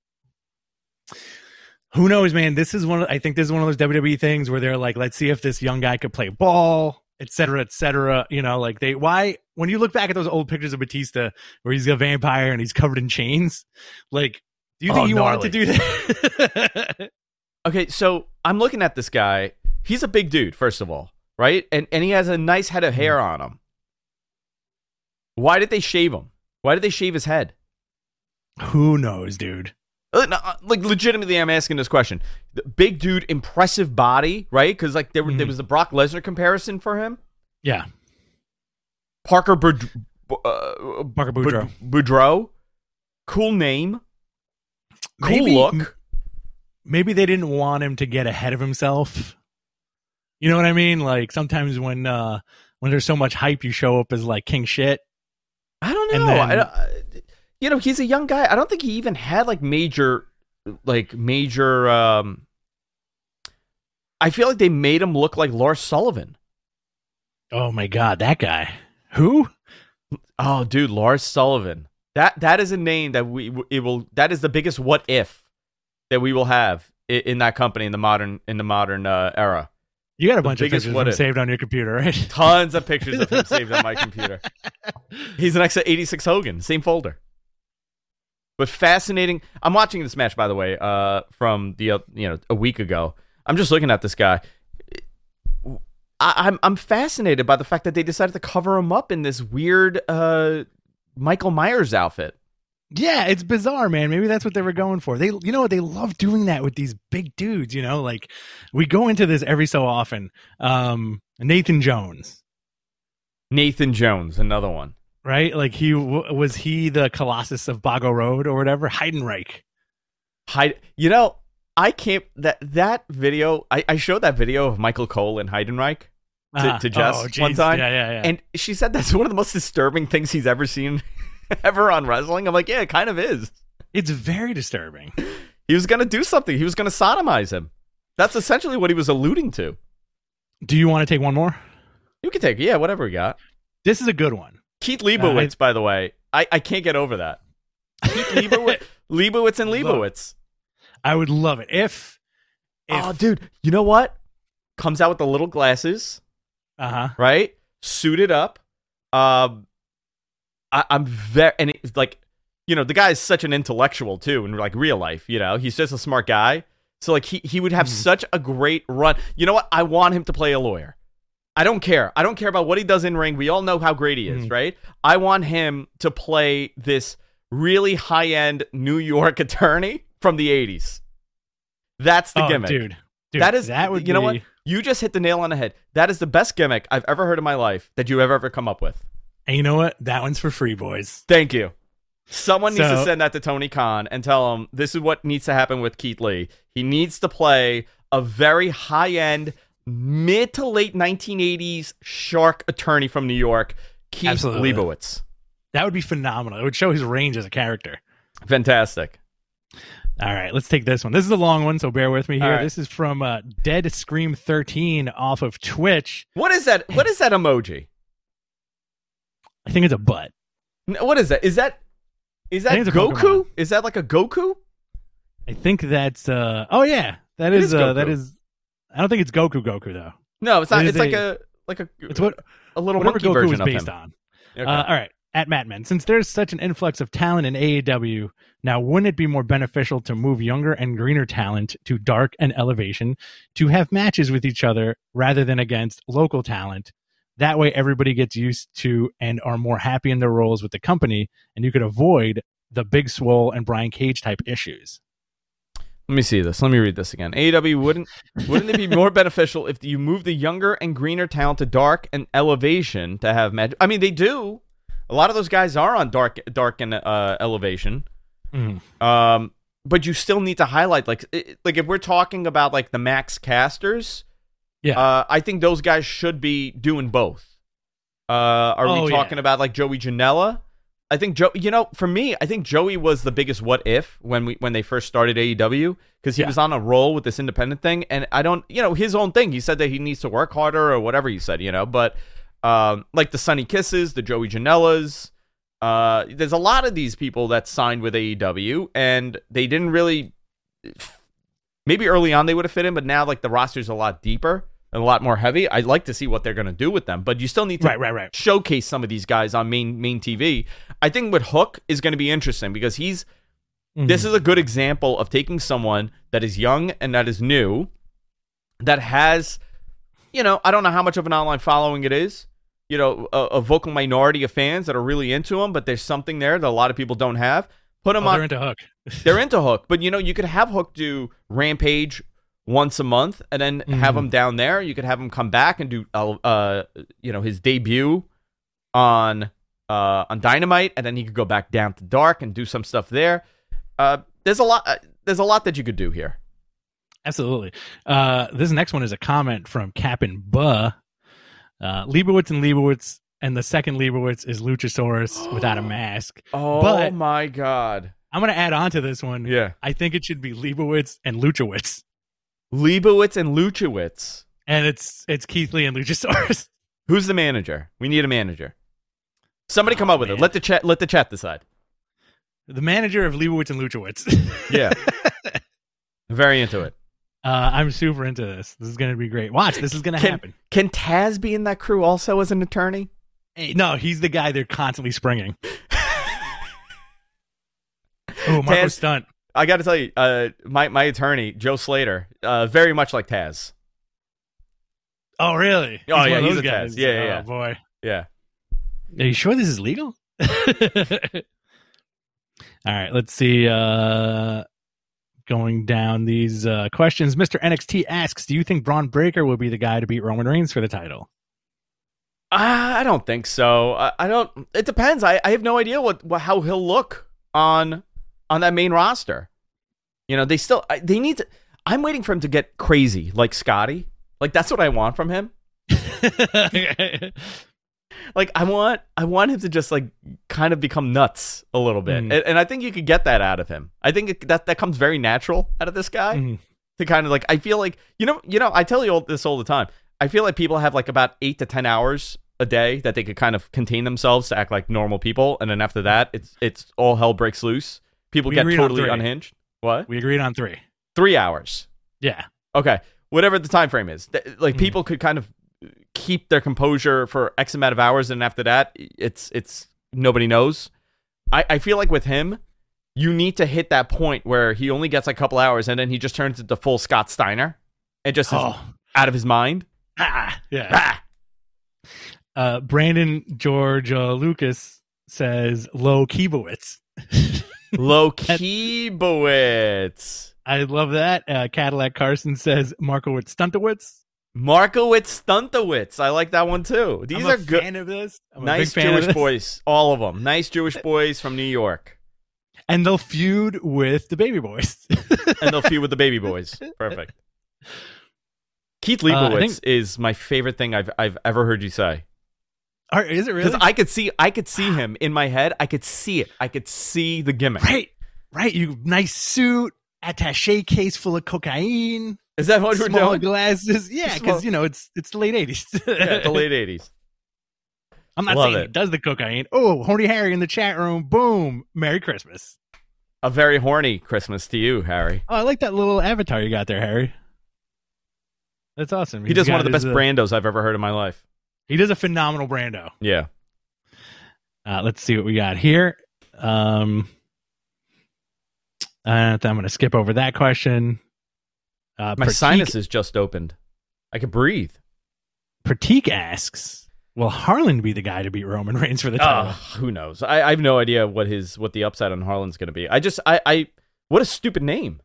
Who knows, man? I think this is one of those WWE things where they're like, let's see if this young guy could play ball, et cetera, et cetera. When you look back at those old pictures of Batista where he's a vampire and he's covered in chains, like, do you think he wanted to do that? Okay, so I'm looking at this guy. He's a big dude, first of all, right? And he has a nice head of hair on him. Why did they shave him? Why did they shave his head? Who knows, dude? Like, legitimately, I'm asking this question. The big dude, impressive body, right? Because like there was the Brock Lesnar comparison for him. Yeah. Parker Boudreaux. Boudreaux. Cool name. Cool look. Maybe they didn't want him to get ahead of himself. You know what I mean? Like sometimes when there's so much hype, you show up as like king shit. I don't know. He's a young guy. I don't think he even had major. I feel like they made him look like Lars Sullivan. Oh my God, that guy. Who? Oh, dude, Lars Sullivan. That is a name that that is the biggest what if that we will have in that company in the modern era. You got a bunch of pictures of him saved on your computer, right? Tons of pictures of him saved on my computer. He's an X86 Hogan, same folder. But fascinating. I'm watching this match, by the way, from a week ago. I'm just looking at this guy. I'm fascinated by the fact that they decided to cover him up in this weird Michael Myers outfit. Yeah, it's bizarre, man. Maybe that's what they were going for. They love doing that with these big dudes. Like we go into this every so often. Nathan Jones, another one, right? Like was he the Colossus of Bago Road or whatever? Heidenreich. I can't that video. I showed that video of Michael Cole and Heidenreich to Jess one time. Yeah. And she said that's one of the most disturbing things he's ever seen. Ever on wrestling. I'm like, yeah, it kind of is. It's very disturbing. He was going to do something. He was going to sodomize him. That's essentially what he was alluding to. Do you want to take one more? You can take it. Yeah, whatever we got. This is a good one. Keith Leibowitz, by the way. I can't get over that. Keith Leibowitz and Leibowitz. I would love it. If oh, dude, you know what? Comes out with the little glasses. Right? Suited up. I'm very, and it's like, the guy is such an intellectual too in like real life. He's just a smart guy. So like he would have such a great run. You know what? I want him to play a lawyer. I don't care. I don't care about what he does in ring. We all know how great he is, right? I want him to play this really high end New York attorney from the 80s. That's the gimmick, dude. That would. You know what? You just hit the nail on the head. That is the best gimmick I've ever heard in my life that you have ever come up with. And you know what? That one's for free, boys. Thank you. Someone needs to send that to Tony Khan and tell him this is what needs to happen with Keith Lee. He needs to play a very high-end, mid to late 1980s shark attorney from New York, Keith Leibowitz. That would be phenomenal. It would show his range as a character. Fantastic. All right, let's take this one. This is a long one, so bear with me here. Right. This is from Dead Scream 13 off of Twitch. What is that? What is that emoji? I think it's a butt. What is that? Is that Goku? Is that like a Goku? I think that's oh yeah. That is that is I don't think it's Goku though. No, it's not. It's like a it's what a little monkey Goku version is of based him. on. Okay. All right. at Mattman, since there's such an influx of talent in AEW, now wouldn't it be more beneficial to move younger and greener talent to Dark and Elevation to have matches with each other rather than against local talent? That way everybody gets used to and are more happy in their roles with the company, and you could avoid the Big Swole and Brian Cage type issues. Let me see this. Let me read this again. AEW wouldn't it be more beneficial if you move the younger and greener talent to Dark and Elevation to have match? I mean, they do. A lot of those guys are on Dark and Elevation. But you still need to highlight, like if we're talking about like the Max Casters, I think those guys should be doing both. Are we talking about like Joey Janela? I think for me, I think Joey was the biggest what if when they first started AEW, because he was on a roll with this independent thing, and I don't, his own thing. He said that he needs to work harder or whatever he said, but like the Sunny Kisses, the Joey Janellas, there's a lot of these people that signed with AEW, and they didn't really. Maybe early on they would have fit in, but now like the roster's a lot deeper and a lot more heavy. I'd like to see what they're going to do with them, but you still need to showcase some of these guys on main TV. I think with Hook is going to be interesting because this is a good example of taking someone that is young and that is new, that has, I don't know how much of an online following it is, a vocal minority of fans that are really into him, but there's something there that a lot of people don't have. Put them on. They're into Hook. They're into Hook, but you could have Hook do Rampage once a month, and then have him down there. You could have him come back and do, his debut on Dynamite, and then he could go back down to Dark and do some stuff there. There's a lot that you could do here. Absolutely. This next one is a comment from Cap'n Buh. Leibowitz and Leibowitz, and the second Leibowitz is Luchasaurus without a mask. Oh my God! I'm going to add on to this one. Yeah, I think it should be Leibowitz and Luchawitz. Leibowitz and Luchawitz. And it's Keith Lee and Luchasaurus. Who's the manager? We need a manager. Somebody come up with it. Let the chat decide. The manager of Leibowitz and Luchawitz. Yeah. Very into it. I'm super into this. This is going to be great. Watch, this is going to happen. Can Taz be in that crew also as an attorney? Hey, no, he's the guy they're constantly springing. Oh, Marco Stunt. I got to tell you, my attorney, Joe Slater, very much like Taz. Oh, really? He's a Taz. Yeah. Oh, boy. Yeah. Are you sure this is legal? All right, let's see. Going down these questions, Mr. NXT asks, do you think Braun Breaker will be the guy to beat Roman Reigns for the title? I don't think so. I don't. It depends. I have no idea how he'll look on that main roster. They need to. I'm waiting for him to get crazy like Scotty. Like that's what I want from him. Like I want him to just like kind of become nuts a little bit, and I think you could get that out of him. I think that comes very natural out of this guy to kind of like. I feel like I tell you this all the time. I feel like people have like about 8 to 10 hours a day that they could kind of contain themselves to act like normal people, and then after that, it's all hell breaks loose. People get totally unhinged. What? We agreed on 3. 3 hours. Yeah. Okay. Whatever the time frame is, like people could kind of keep their composure for X amount of hours, and after that, it's nobody knows. I feel like with him, you need to hit that point where he only gets like a couple hours, and then he just turns into full Scott Steiner and just is out of his mind. Brandon George Lucas says Low Keibowitz. Low Keibowitz. I love that. Cadillac Carson says Markowitz Stuntowitz. Markowitz Stuntowitz. I like that one too. These are good. Fan of this. Nice Jewish boys. All of them. Nice Jewish boys from New York. And they'll feud with the Baby Boys. Perfect. Keith Leibowitz is my favorite thing I've ever heard you say. Is it really? Because I could see him in my head. I could see it. I could see the gimmick. Right. You nice suit, attaché case full of cocaine. Is that what we're doing? Small glasses. Yeah, because it's the late 80s. Yeah, the late 80s. I'm not saying he does the cocaine. Oh, Horny Harry in the chat room. Boom. Merry Christmas. A very horny Christmas to you, Harry. Oh, I like that little avatar you got there, Harry. That's awesome. He does one of the best Brandos I've ever heard in my life. He does a phenomenal Brando. Yeah. Let's see what we got here. I'm going to skip over that question. My sinuses just opened. I could breathe. Pratik asks, will Harland be the guy to beat Roman Reigns for the title? Who knows? I have no idea what the upside on Harland's going to be. I what a stupid name.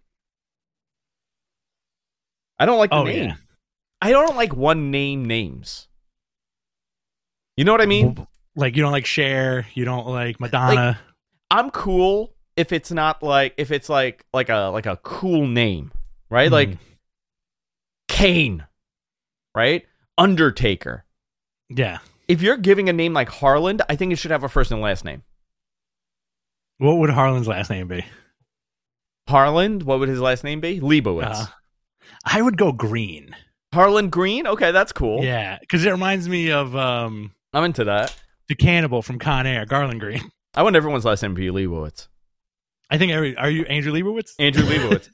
I don't like the name. Yeah. I don't like one name names. You know what I mean? Like you don't like Cher, you don't like Madonna. Like, I'm cool if it's not like a cool name, right? Like Kane, right? Undertaker. Yeah. If you're giving a name like Harland, I think it should have a first and last name. What would Harland's last name be? Harland? What would his last name be? Leibowitz. I would go Green. Harland Green? Okay, that's cool. Yeah, because it reminds me of... I'm into that. The cannibal from Con Air, Garland Green. I want everyone's last name to be Leibowitz. I think are you Andrew Leibowitz? Andrew Leibowitz.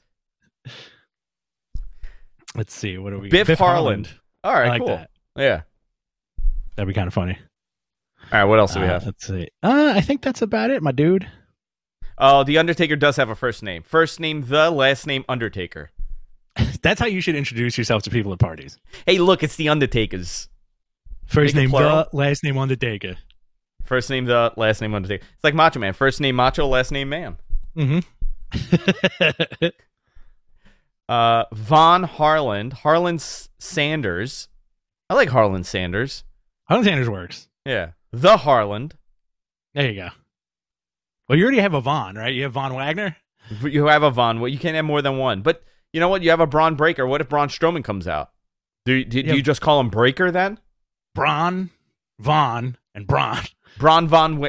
Let's see. What do we Biff Harland. All right, I like cool. That. Yeah. That'd be kind of funny. All right, what else do we have? Let's see. I think that's about it, my dude. Oh, The Undertaker does have a first name. First name The, last name Undertaker. That's how you should introduce yourself to people at parties. Hey, look, it's The Undertakers. First name The, last name Undertaker. First name The, last name Undertaker. It's like Macho Man. First name Macho, last name Man. Mm-hmm. Von Harland Sanders. I like Harland Sanders. Harland Sanders works. Yeah. The Harland. There you go. Well, you already have a Von, right? You have Von Wagner? You have a Von. Well, you can't have more than one. But you know what? You have a Braun Breaker. What if Braun Strowman comes out? Do you just call him Breaker then? Braun, Von, and Braun. Braun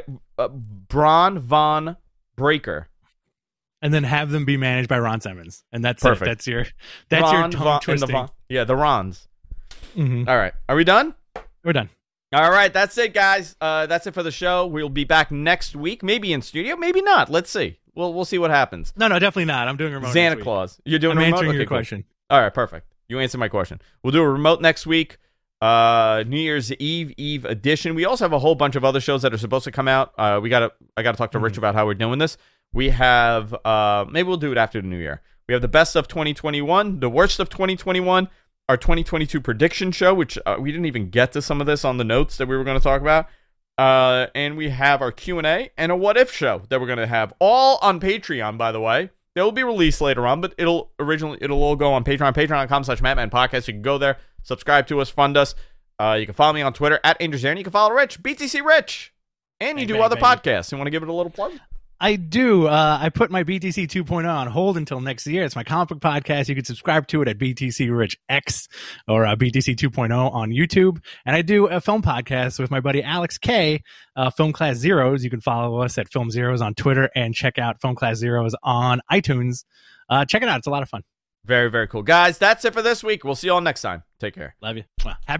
Von Breaker. And then have them be managed by Ron Simmons. And that's perfect. It. That's your tongue twisting. The Rons. Mm-hmm. All right. Are we done? We're done. All right. That's it, guys. That's it for the show. We'll be back next week. Maybe in studio. Maybe not. Let's see. We'll see what happens. No, definitely not. I'm doing remote Santa Claus. You're doing I'm remote? answering your question. All right. Perfect. You answered my question. We'll do a remote next week. New Year's Eve edition. We also have a whole bunch of other shows that are supposed to come out. I gotta talk to Rich about how we're doing this. We have maybe we'll do it after the new year. We have the best of 2021, the worst of 2021, our 2022 prediction show, which we didn't even get to some of this on the notes that we were going to talk about. And we have our Q&A and a what if show that we're going to have all on Patreon, by the way. They will be released later on, but it'll all go on Patreon, patreon.com/MattManPodcast. You can go there, subscribe to us, fund us. You can follow me on Twitter @AngersAir. You can follow Rich, BTC Rich. And you do other podcasts. You want to give it a little plug? I do. I put my BTC 2.0 on hold until next year. It's my comic book podcast. You can subscribe to it at BTC Rich X or BTC 2.0 on YouTube. And I do a film podcast with my buddy Alex K, Film Class Zeros. You can follow us at Film Zeros on Twitter and check out Film Class Zeros on iTunes. Check it out. It's a lot of fun. Very, very cool. Guys, that's it for this week. We'll see you all next time. Take care. Love you. Happy